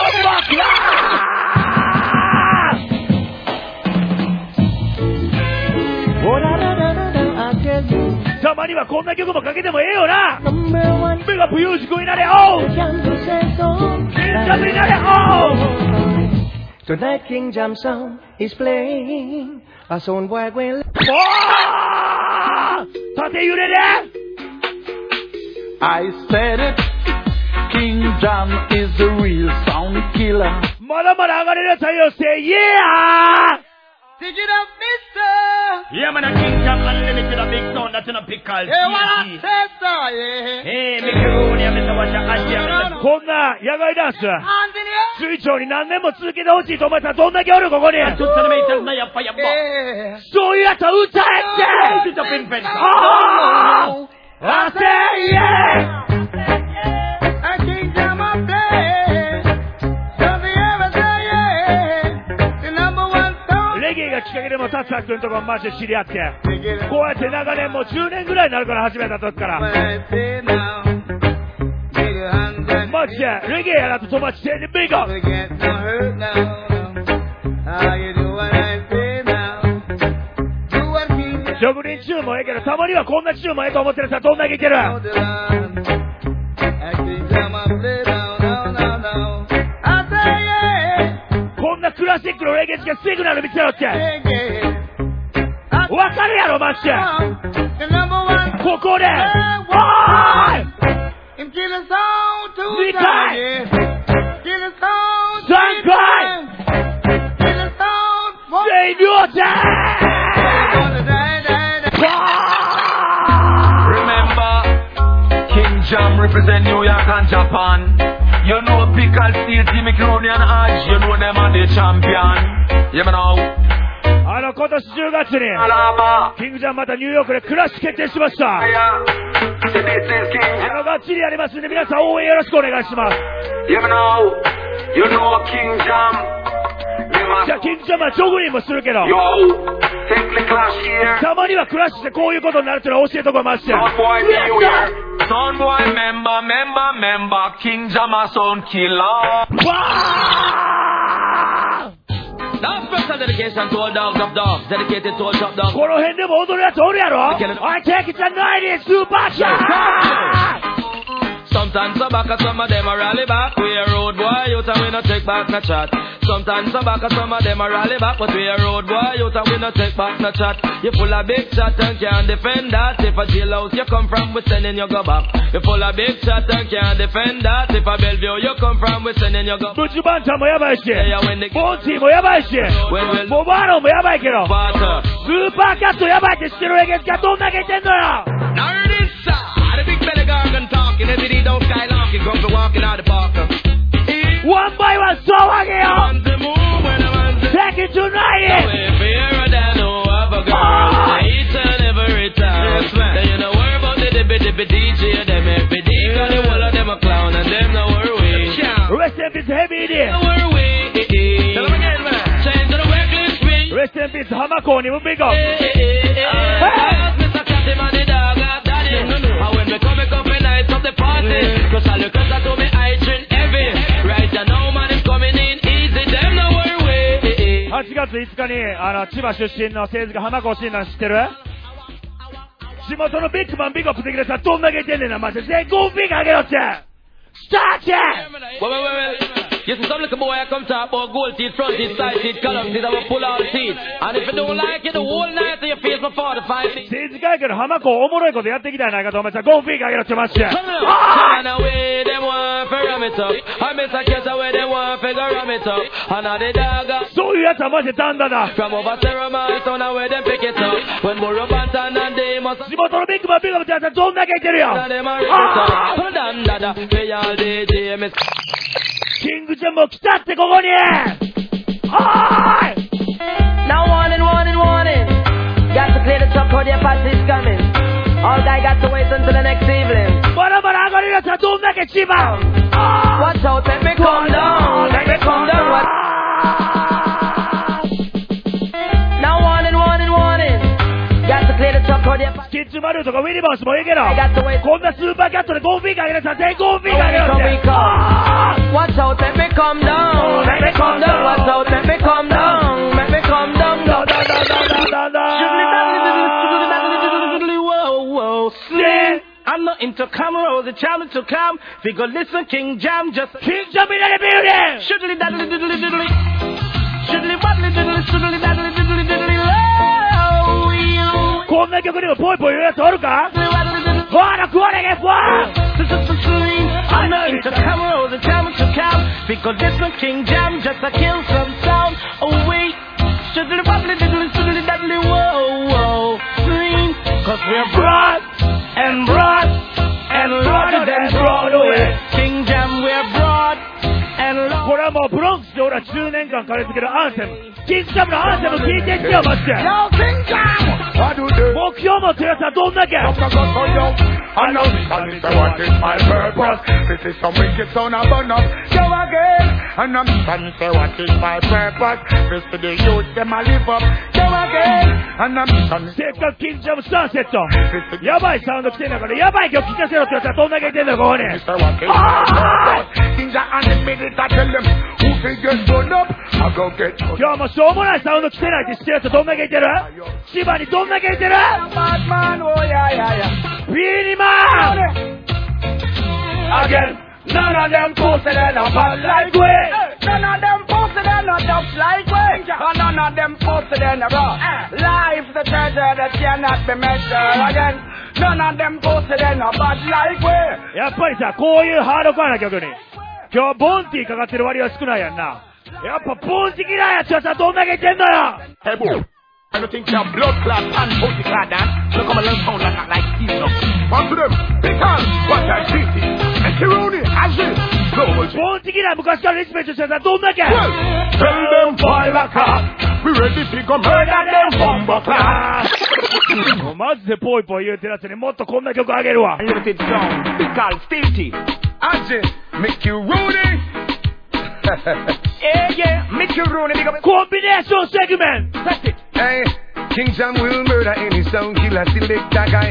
Speaker 5: I tell you,
Speaker 4: たまにはこんな曲もかけてもええよな。
Speaker 5: number one,
Speaker 4: ビッグアップミュージックになれ、おう。
Speaker 5: King Jam says so.
Speaker 4: ジャムになれ、おう。
Speaker 5: Tonight King Jam sound is playing. A sound boy will.
Speaker 4: 縦揺れで
Speaker 8: I said it. King Jam is the real sound killer.
Speaker 4: まだまだ上がれるやつはよ、say yeah!
Speaker 7: Pick it up, mister.
Speaker 2: Yeah, man, a King Jam Unlimited, a big sound that's in a pickle.
Speaker 7: Hey, what I said, sir, yeah.
Speaker 2: Hey, make you roll, yeah, Mr. Watcher, and yeah, Mr.
Speaker 4: こんな野外ダンス、
Speaker 7: Hands in here.
Speaker 4: 水長に何年も続けてほしいと思ったらどんだけおるここに。
Speaker 2: Just to the meters, now you're fire,
Speaker 7: Yeah.
Speaker 4: そういうやつは歌えって
Speaker 2: Sit up in fence.
Speaker 4: I say yeah!
Speaker 7: I King Jam up there. Don't you ever say yeah. The number one song.
Speaker 4: レゲエがきっかけでもタッサ君とこマジで知り合って、
Speaker 7: Pick it up.
Speaker 4: こうやって長年もう10年ぐらいになるから始めた時から、
Speaker 7: What I say now. Get your hands and
Speaker 4: マジでレゲエやなと友達全員ビッグアップ。
Speaker 7: forget no hurt now. How you do what I say now. Do what King Jam
Speaker 4: 職人中もええけど、たまにはこんな中もええと思ってるさ、どんだけいける。
Speaker 7: the land. I King Jam up there now, now, now, now. I say yeah.
Speaker 4: こんなクラシックのレゲエ好きがシグナル見せろって。
Speaker 7: Yeah, yeah.
Speaker 4: わかるやろ、マジで。
Speaker 7: The number one.
Speaker 4: ここで、おーい
Speaker 7: And kill us all two
Speaker 4: Three
Speaker 7: times.
Speaker 4: times.
Speaker 7: Yeah. Kill us all
Speaker 4: Three
Speaker 7: three times. Kill us all four.
Speaker 4: 全員両手
Speaker 7: Gonna die, die, die.
Speaker 8: Remember, King Jam represent New York and Japan. You know Pickle Steel, Jimmy Crony and Hodge. You know them are the champion. You know.
Speaker 4: 今年10月に
Speaker 8: Alaba.
Speaker 4: キングジャンまたニューヨークでクラッシュ決定しました。
Speaker 8: Yeah. So this is King Jam.
Speaker 4: がっちりやりますんで皆さん応援よろしくお願いします。
Speaker 8: You know. You know King Jam.
Speaker 4: じゃあキングジャンはジョグリンもするけど、
Speaker 8: Yo. Take the clash here.
Speaker 4: たまにはクラッシュしてこういうことになるっていうのを教えとこまして。
Speaker 8: Soundboy New Year. Soundboy member. King Jam a sound killer.
Speaker 2: Now, special
Speaker 8: Special dedication to all dogs of dogs. Dedicated to all top dogs.
Speaker 4: この辺でも踊るやつおるやろ。I take it tonight, super shot!
Speaker 8: Sometimes some back, some of them a rally back. We a road boy, you and we no take back no chat. Sometimes some back, some of them a rally back, but we a road boy, you and we no take back no chat. You full of big shot and can't defend that. If a jailhouse you come from, we sending you go back. You full of big shot and can't defend that. If a Bellevue you come from, we sending you go back.
Speaker 4: ブチバンタもやばいし、ボンティもやばいし、ボバーロンもやばいけど、スーパーキャットやばいって知ってるエゲスがどんだけ言ってんのよ。
Speaker 8: Now this the big belly gargan talking, every day don't skylarking, grumpy walking out the park.
Speaker 4: One by one, so again. Take it tonight.
Speaker 8: Fairer than no other girl. Each and every time. Then you know worry about the DJ, them every day. Cause the whole of them a clown and them no worry.
Speaker 4: Rest in peace, Heavy D.
Speaker 8: No worry. Tell them again, man. Change to the reckless swing.
Speaker 4: Rest in peace, Hamako, you big up.
Speaker 8: Mr. Catty Man, the dog of daddy. And when me come a night of the party, cause all the cause I told me I drink heavy. Right now, man, it's coming in easy. Them no worry.
Speaker 4: 8月5日に千葉出身の政治家浜子診断知ってる？地元のビッグマンビッグアップできるやつはどんだけ言ってんねんな、マジで。全5ビッグあげろって。Start it!
Speaker 8: Well. You see some little boy I come talk about gold teeth, front teeth, side teeth, column teeth, I will pull out teeth. And if you don't like it, the whole night you face for 45 teeth.
Speaker 4: 政治家やけど浜子おもろいことやってきたやないかと思ったら5ビッグあげろってマジで。
Speaker 8: Turn away, them want to ram it up. I miss a case away, them want to ram it up. And now the dog.
Speaker 4: そういうやつはマジでダンダだ。
Speaker 8: From over Terramar, turn away, them pick it up. When Burro Bantan and they must.
Speaker 4: 地元のビッグマンビッグアップってやつはどんだけ言ってるよ。キングちゃんも来たってここに。
Speaker 5: Now warning, warning, warning. Got to clear the truck or the party's coming. All guy got to wait until the next evening.
Speaker 4: まだまだ上がるやつはどんだけ千葉。
Speaker 5: Watch out, let me calm down. Let me calm down. Now warning, warning, warning. Got to clear the truck or the party's coming.
Speaker 4: キッズマルーとかウィリバースもいいけど、こんなスーパーキャットで5ビッグあげるやつは全員5ビッグあげろって。
Speaker 5: Watch out, let me calm down. Let me calm down. Watch out, let me calm down. Let me calm down.
Speaker 7: I'm not into camera, the challenge to come. We go listen, King Jam, just
Speaker 4: King Jam in the building.
Speaker 7: Shiddly daddly diddly diddly. Shiddly waddly diddly, shiddly daddly diddly diddly. Oh, you.
Speaker 4: こんな曲でもぽいぽい言うやつおるか？ほら、食われげ、ほら。
Speaker 7: I'm not into camera, the challenge to come. We go listen, King Jam, just to kill some sound. Oh, wait. Shiddly waddly diddly, shiddly daddly. Whoa, whoa. Clean, cause we're broad. And broad, and larger than Broadway. King Jam, we're broad, and larger.
Speaker 4: これはもうブロンクスで俺は10年間借り付けるアンセム。キングジャムのアンセム聞いてんすよ、マジで。
Speaker 1: Yo, King Jam! What do they?
Speaker 4: 目標持ってるやつはどんだけ？
Speaker 1: I know this is what is my purpose. This is some wicked sound I burn up. Go again. And I'm trying to say what is my purpose. This is the youth them I live up. Go again. And I'm trying to say.
Speaker 4: せっかくキングジャムサンセット。やばいサウンド来てんだから、やばい曲聴かせろってやつはどんだけ言ってんだよ、ここに。
Speaker 1: Things are unlimited. I tell them who they just run up. I go get.
Speaker 4: 今日もしょうもないサウンド来てないって知ってるやつどんだけ言ってる？千葉にどんだけ言ってる？
Speaker 1: Batman, oh yeah, yeah, yeah.
Speaker 4: ビーリマン
Speaker 1: Again, none of them posted and a bad like we. None of them posted and a tough like we. And none of them posted and a raw. Life's the treasure that cannot be measured. Again, none of them posted and a bad like we.
Speaker 4: やっぱりさ、こういうハードコアな曲に今日ボンティかかってる割は少ないやんな。やっぱボンティ嫌いやつはさ、どんだけ言ってんのよ。
Speaker 1: Hey, boy. I don't think you're blood clot and pussy clot that. So come and learn sound like these enough. One to them, because what I treat it. And Kironi, Azil, go.
Speaker 4: ボンティ嫌い昔からリスペクトしてたらどんだけ
Speaker 1: Well, tell them boy like that. We ready to go murder them bomber class.
Speaker 4: マジでポイポイ言うてるやつにもっとこんな曲あげるわ。
Speaker 1: Limited song, because Stilty. Azil, make you Rooney. Yeah, yeah, make you Rooney.
Speaker 4: コンビネーションセグメント。
Speaker 1: That's it. Hey, King Jam will murder any sound killer selector guy.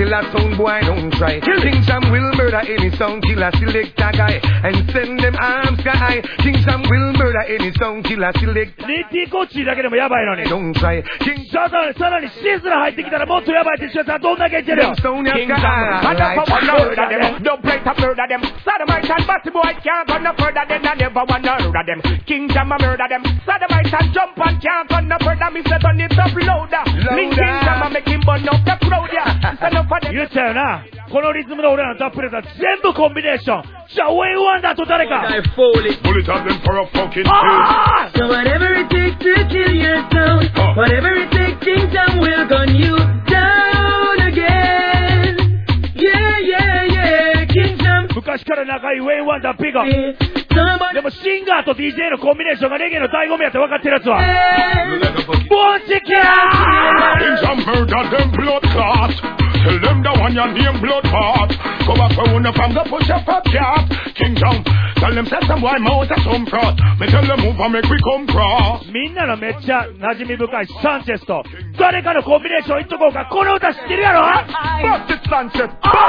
Speaker 1: killer sound boy don't try. King Sam will murder any sound killer selector guy and send them arms sky high. King Sam will murder any sound killer selector.
Speaker 4: リッティコッチーだけでもやばいのに。
Speaker 1: Don't try. King
Speaker 4: さらにシズラ入ってきたらもっとやばいって人はどんだけいってるよ。
Speaker 1: Sound
Speaker 2: King Sam, I never wanna murder them. Don't play to murder them. Sodomite and Batty boy can't go no further than I never wanna murder them. King Sam, I murder them. Sodomite and jump and can't go no further. Me say turn it up louder. Link King Sam, I make him burn up the crowd, yeah. Stand up for them.
Speaker 4: 言っちゃうよな。このリズムの俺らのタップレーザー全部コンビネーション。じゃあウェイワンダーと誰か。
Speaker 1: Bullet on them for a fucking
Speaker 5: So whatever it takes to kill your soul, whatever it takes, King Sam will gun you down again. Yeah, King Sam.
Speaker 4: 昔から仲いいウェイワンダーピガ。でもシンガーと DJ のコンビネーションがレゲエの醍醐味やって分かってるやつは。ボンチキャー
Speaker 1: King Sam murder them blood clot. Tell them the one your name blood clot. Go back for one from the push up a cat. King Sam, tell them set some wine mouth at some fraud. Me tell them move and make we come cross.
Speaker 4: みんなのめっちゃ馴染み深いサンチェスと誰かのコンビネーション言っとこうか。この歌知ってるやろ。
Speaker 1: Bust it, Sanchez.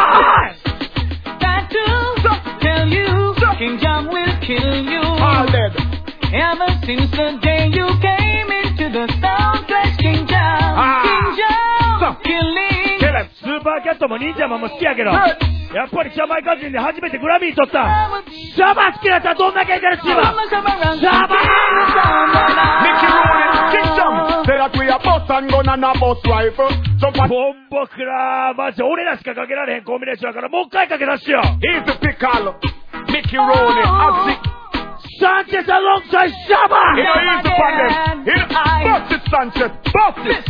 Speaker 5: Got to tell you, King Sam will kill you.
Speaker 1: All dead.
Speaker 5: Ever since the day you came into the Sound Clash, King Sam, King Sam, killing.
Speaker 4: スーパーキャットも忍者マンも好きやけど、やっぱりジャマイカ人で初めてグラミー取ったシャバ好きな人はどんだけいてるチーム。シャバ
Speaker 1: Mickey Rooney, King Sam. Say that we a bust and gun and a bust rifle.
Speaker 4: ボンボクラーマジ俺らしかかけられへんコンビネーションやからもう一回かけ出しよ。
Speaker 1: Here's the pickle. Mickey Rooney, Ozzy.
Speaker 4: Sanchez alongside Shaba.
Speaker 1: Here's the pandem. Bust it, Sanchez. Bust it.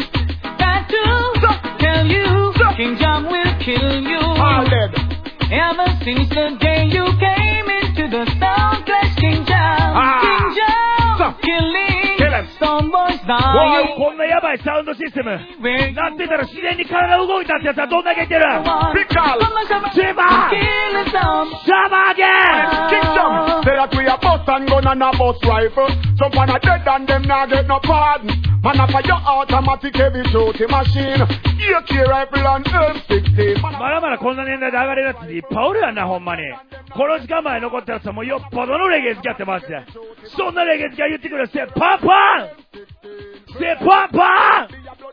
Speaker 5: Got to tell you, King Sam will kill you.
Speaker 1: All dead.
Speaker 5: Ever since the day you came into the Sound Clash, King Sam, King Sam, killing some boys dying.
Speaker 4: こんなやばいサウンドシステムなってたら自然に体動いたってやつはどんだけいってる。
Speaker 1: Pickle.
Speaker 4: シャバシャバゲン
Speaker 1: King Sam. Say that we a bust and gun and a bust rifle. Some fan a dead and them not get no pardon. Man up for your automatic heavy duty machine. AK rifle and M16.
Speaker 4: まだまだこんな年代で上がれるやついっぱいおるやんなほんまに。この時間まで残ったやつはもうよっぽどのレゲエ好きやってマジで。そんなレゲエ好きは言ってくれ。セパンパンセパンパン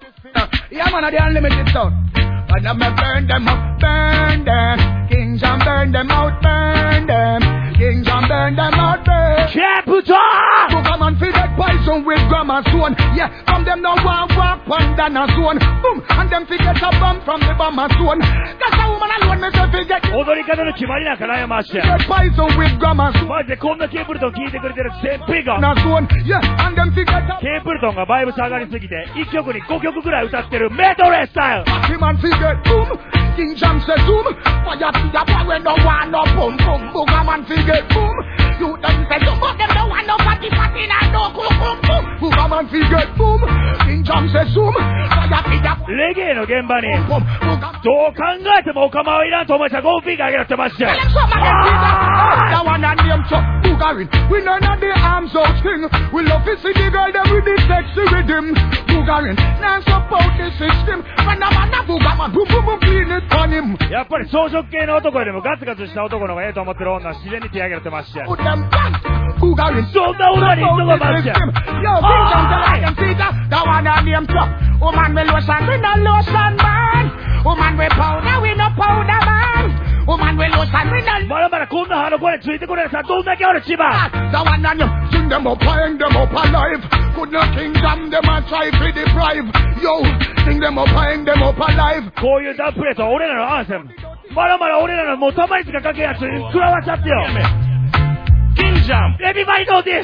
Speaker 2: Yeah, man, the unlimited sound. And I'm burn them up, burn them. King Sam burn them out, burn them. King Sam burn them out, burn.
Speaker 4: Capital!
Speaker 2: Come on, feed that poison with grammar zone. Yeah, from them now walk one down a zone. Boom, and them forget a bomb from the bomber zone. That's a woman alone, me say forget.
Speaker 4: 踊り方の決まりなんか悩まして。
Speaker 2: That poison with grammar zone.
Speaker 4: マジでこんなケープルトン聞いてくれてる全ピが。
Speaker 2: Na zone, yeah, and them forget a
Speaker 4: ケープルトンがバイブス上がりすぎて1曲に5曲ぐらい歌ってるメドレースタイル。
Speaker 2: him and forget boom. King Sam say zoom. Fire to the boy when no one no boom boom. Booga man forget boom. You them say zoom, but them no one no party and no cool boom boom. Booga man forget boom. King Sam say zoom. Fire to the boy.
Speaker 4: レゲエの現場にどう考えてもオカマはいらんと思いました。ゴーフィーが上げられてまして。
Speaker 2: That one and them so Boogarin. We none of the arms out thing. We love to see the girl them with the sexy rhythm. Boogarin. Now support the system. When a man a boogaman, boom boom boom clean it on him.
Speaker 4: やっぱり装飾系の男よりもガツガツした男の方がええと思ってる女は自然に手上げられてまして。
Speaker 2: Put them back. Boogarin.
Speaker 4: そんな女に人がまして。
Speaker 2: Yo, King Sam tell I them see that one and them so. Oh man we lotion, we no lotion man. Oh man we powder, we no powder man. Oh man we lotion, we no.
Speaker 4: まだまだこんなハードコアについてこれさどんだけある千葉。
Speaker 2: The one and you sing them up, hang them up alive. Could not King Sam them a try to deprive. Yo, sing them up, hang them up alive.
Speaker 4: こういうダンプレートは俺らのアンセム。まだまだ俺らのもうたまにしかかけんやつに食らわしちゃってよ。
Speaker 8: King Sam.
Speaker 4: Everybody know this.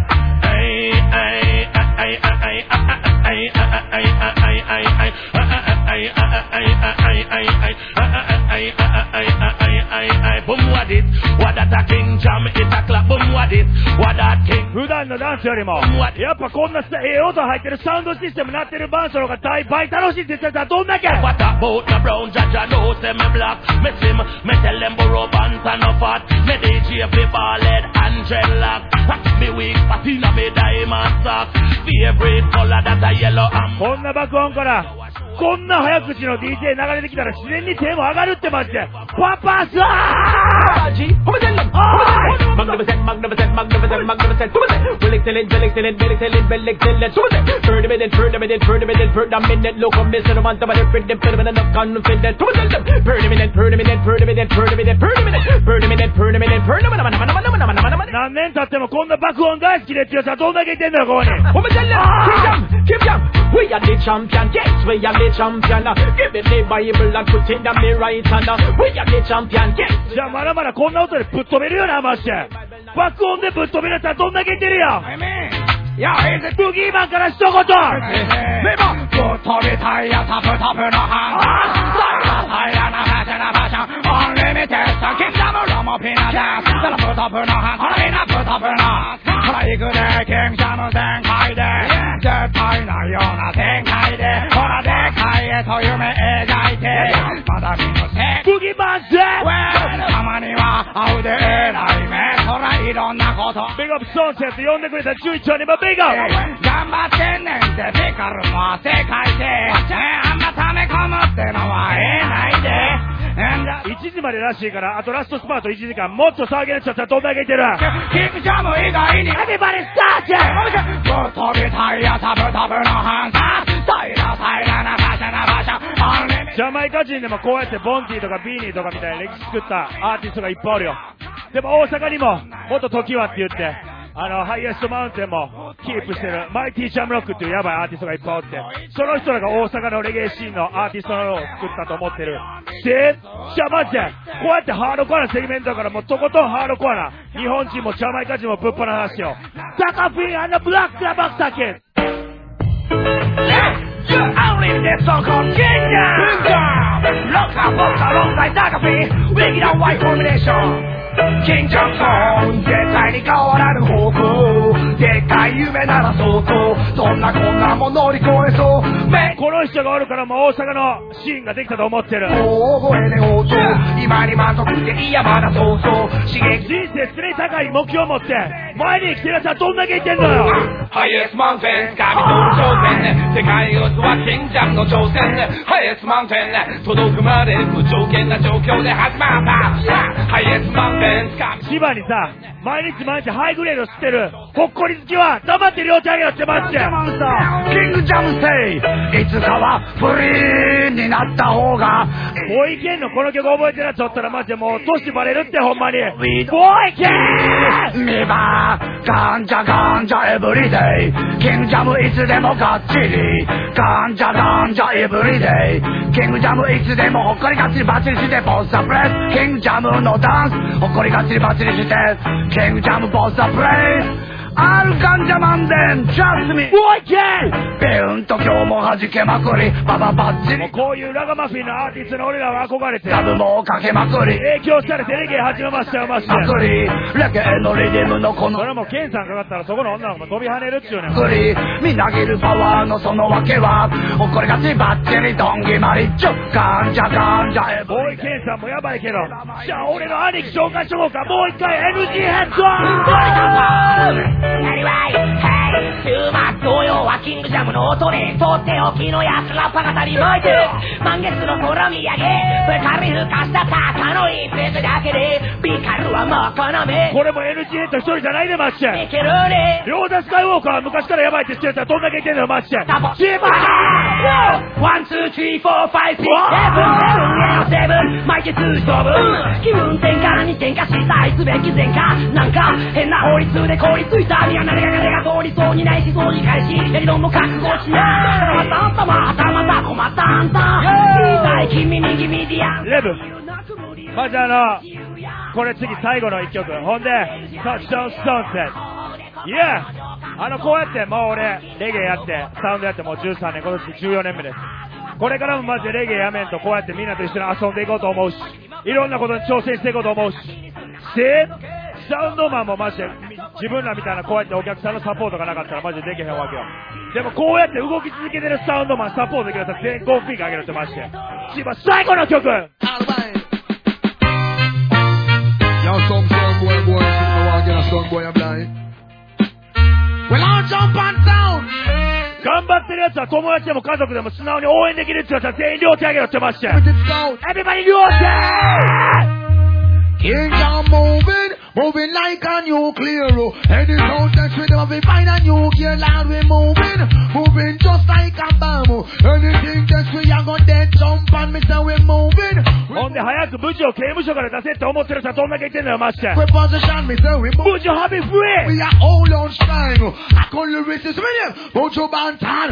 Speaker 8: Boom what it? What that a King Sam? It a clap. Boom what it? What that King?
Speaker 4: 普段のダンスよりもやっぱこんな音入ってるサウンドシステムなってるバンドの方が大倍楽しいって言ってたらどんだけ
Speaker 8: What about the brown Jaja knows them me black. Me sim, me tell them borrow pants and no fat. Me DJ play ballad and dreadlock. Me weak patina me diamond sock. Favorite color that a yellow and
Speaker 4: こんな爆音からこんな早口の DJ 流れてきたら自然に手も上がるってマジで。パパス何年経ってもこんな爆音大好きで強さどんだけ言ってんだよここに。
Speaker 2: We are the champion, yes, we are the champion. Give me the Bible and put it in me right hand. We are the champion, yes.
Speaker 4: じゃあまだまだこんな音でぶっ飛べるよな、マジで。爆音でぶっ飛べるやつはどんだけ言ってるよ。いや、ブギーマンから一言。メモ、ぶっ飛びたいやタプタプのハンダ。平らなファッションなファッション。オンリミテッド、キングダムロモピナダンス。そのブタプのハンダ。ほらみんなブタプの。ほら行くで、キングダム全開で。絶対ないような展開で。ほらでかいへと夢描いて。まだ見のせブギーマンズたまには会うでえらい目。そらいろんなこと。ビッグアップソンセって呼んでくれた11話にもビッグアップ。頑張ってんねんってピカルも汗かいて。あんま溜め込むってのはないで。1時までらしいから、あとラストスパート1時間、もっと騒げる人だったらどんだけいける。キングジャム以外にエビバディスターチぶっ飛びたいやタブタブのハンサー平らな場所な場所。ジャマイカ人でもこうやってボンティとかビーニーとかみたいな歴史作ったアーティストがいっぱいあるよ。でも大阪にも元時はって言ってハイエストマウンテンもキープしてるマイティジャムロックっていうヤバいアーティストがいっぱいおって、その人らが大阪のレゲエシーンのアーティストのを作ったと思ってる。で、じゃあマジでこうやってハードコアなセグメントだからもうとことんハードコアな日本人もジャマイカ人もぶっ放な話よ。タカフィン&ブラックラバックタケンOnly this song called Kingdom Look up alongside Takafin Wicked and white combination Kingdom Song 絶対に変わらぬ方向でっかい夢なら相当そんなこんなも乗り越えそうこの人がおるからもう大阪のシーンができたと思ってる。大声で応答今に満足でいやまだそうそう刺激人生常に高い目標を持って前に生きてるやつはどんだけ言ってんのよ。
Speaker 8: ハイエスマウンテン神との挑戦世界をはキングジャムの挑戦ハイエスマウンテン届くまで無条件な状況で始まったハイエスマウンテン千葉にさ毎日ハイグレードしてるほっこり好きは黙って両手あげよってマジでキングジャムセイいつかはフリーになった方がボーイケンのこの曲覚えてるやつおったらマジでもう年バレるってほんまにボーイケンミバーガンジャガンジャエブリデイキングジャムいつでもガッチリガンジャガンジャエブリデイキングジャムいつでもほっこりガッチリバッチリしてボスザプレスキングジャムのダンスほっこりガッチリバッチリしてキングジャムボスザプレスアルカンジャマンデンジャスミボーイケンベウンと今日も弾けまくりバババッチリこういうラガマフィンのアーティストの俺らは憧れてダブもかけまくり影響されてレゲエ始めましたよマジでまくりレゲエのリズムのこのそれもケンさんかかったらそこの女の子も飛び跳ねるっちゅうねんまくりみなぎるパワーのそのわけはほっこりがちバッチリドンギマリッチョガンジャガンジャボーイケンさんもやばいけどじゃあ俺の兄貴紹介しとこうかもう一回 NG ヘッドAnyway, hey 週末同様はキングジャムの音でとっておきのやつラッパ語り巻いて満月の空見上げぶかりふかした鷹の一筆だけでビカルは真っ赤な目これも NG ヘッド一人じゃないでマッチいけるね両田スカイウォーカーは昔からやばいって知ってるやつはどんだけいけんのよマッチシーバー1、2、3、4、5、6、7、7マイケツーストーブ気分転換に転化したいすべき前科なんか変な法律で凍りついた宮誰が通りそうにないしそうに返しやりどんも覚悟しなまたまたまた困ったあんた小さい君にギミディアンレブまずこれ次最後の一曲ほんでタッチダウンスタンセットいやこうやってもう俺レゲエやってサウンドやってもう13年今年14年目ですこれからもマジでレゲエやめんとこうやってみんなと一緒に遊んでいこうと思うしいろんなことに挑戦していこうと思うしサウンドマンもマジで自分らみたいなこうやってお客さんのサポートがなかったらマジでできへんわけよでもこうやって動き続けてるサウンドマンサポートできるやつは全員ゴーフィーがあげるってマジで千葉最後の曲
Speaker 9: Yo, some boy, I want to get a son boy, I'm lying. Well, I'll jump on town.
Speaker 4: 頑張張ってる奴は友達でも家族でも素直に応援できるって言ったら全員両手上げろってまして。Everybody 両手
Speaker 9: Kingdom moving like a nuclear. Any sound that's with them, we find a nuclear land. We moving just like a bomb. Anything that's we are gonna dead jump on me, so we moving.
Speaker 4: ほんで早く部長刑務所から出せって思ってる人はどんだけ言ってんだよマジで。
Speaker 9: We position me, so we move.
Speaker 4: 部長 happy free.
Speaker 9: We are all on strike. I call the races with them. Bujo Bantan.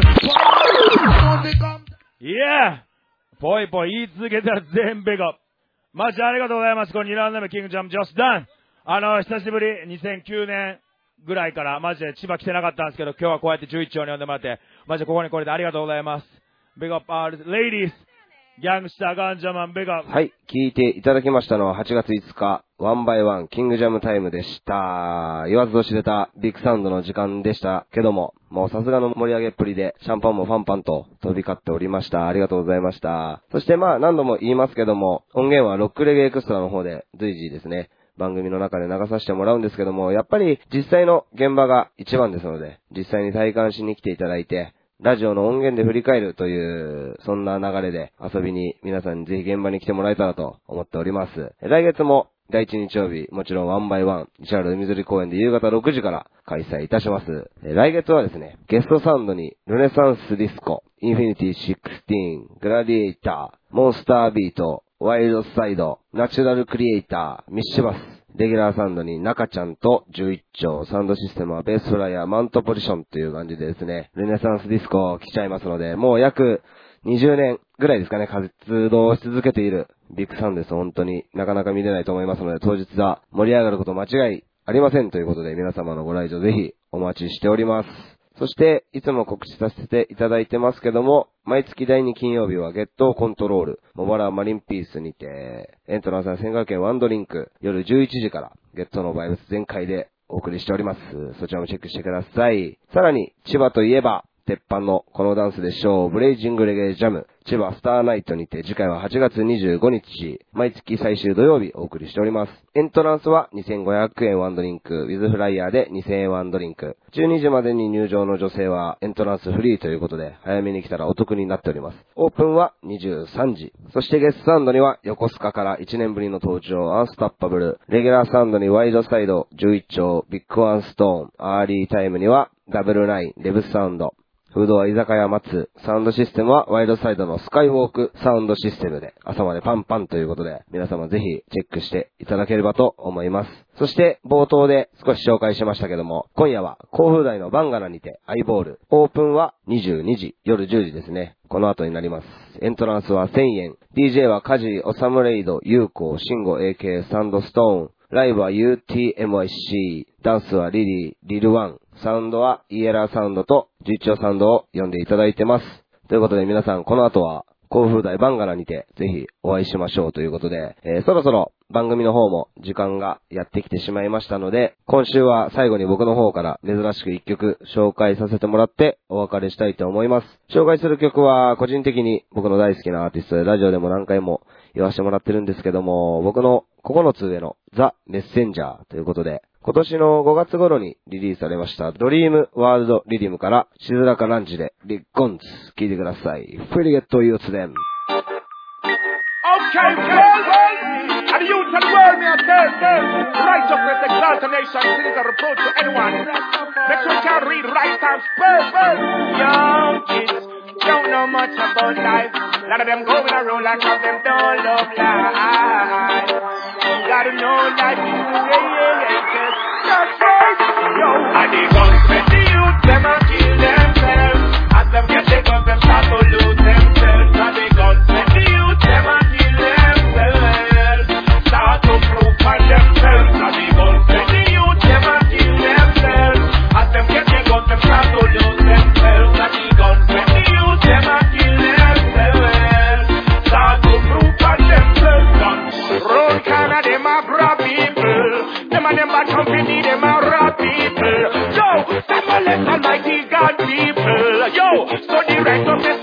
Speaker 4: Yeah. ぽいぽい言い続けたら全ベガ。マジありがとうございます。この2ラウンド目キングジャムジャスダン。久しぶり、2009年ぐらいから、マジで千葉来てなかったんですけど、今日はこうやって11丁に呼んでもらって、マジでここに来れてありがとうございます。ビッグアップ、レイディース、ギャングスター、ガンジャマン、ビッグアップ。
Speaker 3: はい、聞いていただきましたのは8月5日、ワンバイワン、キングジャムタイムでした。言わずと知れたビッグサウンドの時間でしたけども、もうさすがの盛り上げっぷりで、シャンパンもファンパンと飛び交っておりました。ありがとうございました。そして何度も言いますけども、音源はロックレゲエクストラの方で随時ですね、番組の中で流させてもらうんですけども、やっぱり実際の現場が一番ですので、実際に体感しに来ていただいて、ラジオの音源で振り返るという、そんな流れで遊びに皆さんにぜひ現場に来てもらえたらと思っております。来月も第1日曜日、もちろんワンバイワン、石原海釣り公園で夕方6時から開催いたします。来月はですね、ゲストサウンドにルネサンスディスコ、インフィニティ16、グラディエイター、モンスタービート、ワイルドサイド、ナチュラルクリエイター、ミッシュバス、レギュラーサウンドに中ちゃんと11丁、サウンドシステムはベースフライヤー、マウントポジションという感じでですね、ルネサンスディスコ来ちゃいますので、もう約20年ぐらいですかね、活動し続けているビッグサウンドです。本当になかなか見れないと思いますので、当日は盛り上がること間違いありませんということで、皆様のご来場ぜひお待ちしております。そして、いつも告知させていただいてますけども、毎月第2金曜日はゲットコントロール、茂原マリンピースにて、エントランスは1500円ワンドリンク、夜11時からゲットのバイブス全開でお送りしております。そちらもチェックしてください。さらに、千葉といえば、鉄板のこのダンスでしょう、ブレイジングレゲエジャム、千葉スターナイトにて、次回は8月25日、毎月最終土曜日お送りしております。エントランスは2500円ワンドリンク、ウィズフライヤーで2000円ワンドリンク。12時までに入場の女性はエントランスフリーということで、早めに来たらお得になっております。オープンは23時。そしてゲストサウンドには横須賀から1年ぶりの登場、アンスタッパブル。レギュラーサウンドにワイドサイド、11丁、ビッグワンストーン。アーリータイムにはダブルナイン、レブスサウンド。フードは居酒屋松。サウンドシステムはワイドサイドのスカイウォークサウンドシステムで朝までパンパンということで皆様ぜひチェックしていただければと思います。そして冒頭で少し紹介しましたけども今夜は甲府台のバンガラにてアイボール。オープンは22時、夜10時ですね。この後になります。エントランスは1000円。DJ はカジ、オサムレイド、ユーコ、シンゴ、AK、サンドストーン。ライブは UTMYC。ダンスはリリー、リルワン。サウンドはイエラーサウンドと実況サウンドを読んでいただいてます。ということで皆さんこの後は甲府台バンガラにてぜひお会いしましょうということで、そろそろ番組の方も時間がやってきてしまいましたので、今週は最後に僕の方から珍しく1曲紹介させてもらってお別れしたいと思います。紹介する曲は個人的に僕の大好きなアーティストでラジオでも何回も言わせてもらってるんですけども、僕の9つ上のザ・メッセンジャーということで、今年の5月頃にリリースされましたドリームワールドリディムからしずらかランチでリッコンズ聴いてください。フリゲットユーツデン。
Speaker 1: Okay, girls, and the youth of the world, me a tell, righteousness, exaltation, things are reproach to anyone. Make sure you can read right and spell. Young kids don't know much about life. A lot of them going around like how them don't love life. You gotta know life is created. That's right, yo. And the guns with the youth, them a kill themselves. As them get the guns, them start to lose themselves. And the guns with the youth, them a kill themselves. Start to prove for themselves. And the guns with the youth, them a kill themselves. As them get the guns, them start to lose themselves. And the guns with the youth, them a kill themselves. Start to prove for themselves. Road corner, them a grab people. Them a bad company, them a rob people. Yo, them a left almighty God people. Yo, so the righteousness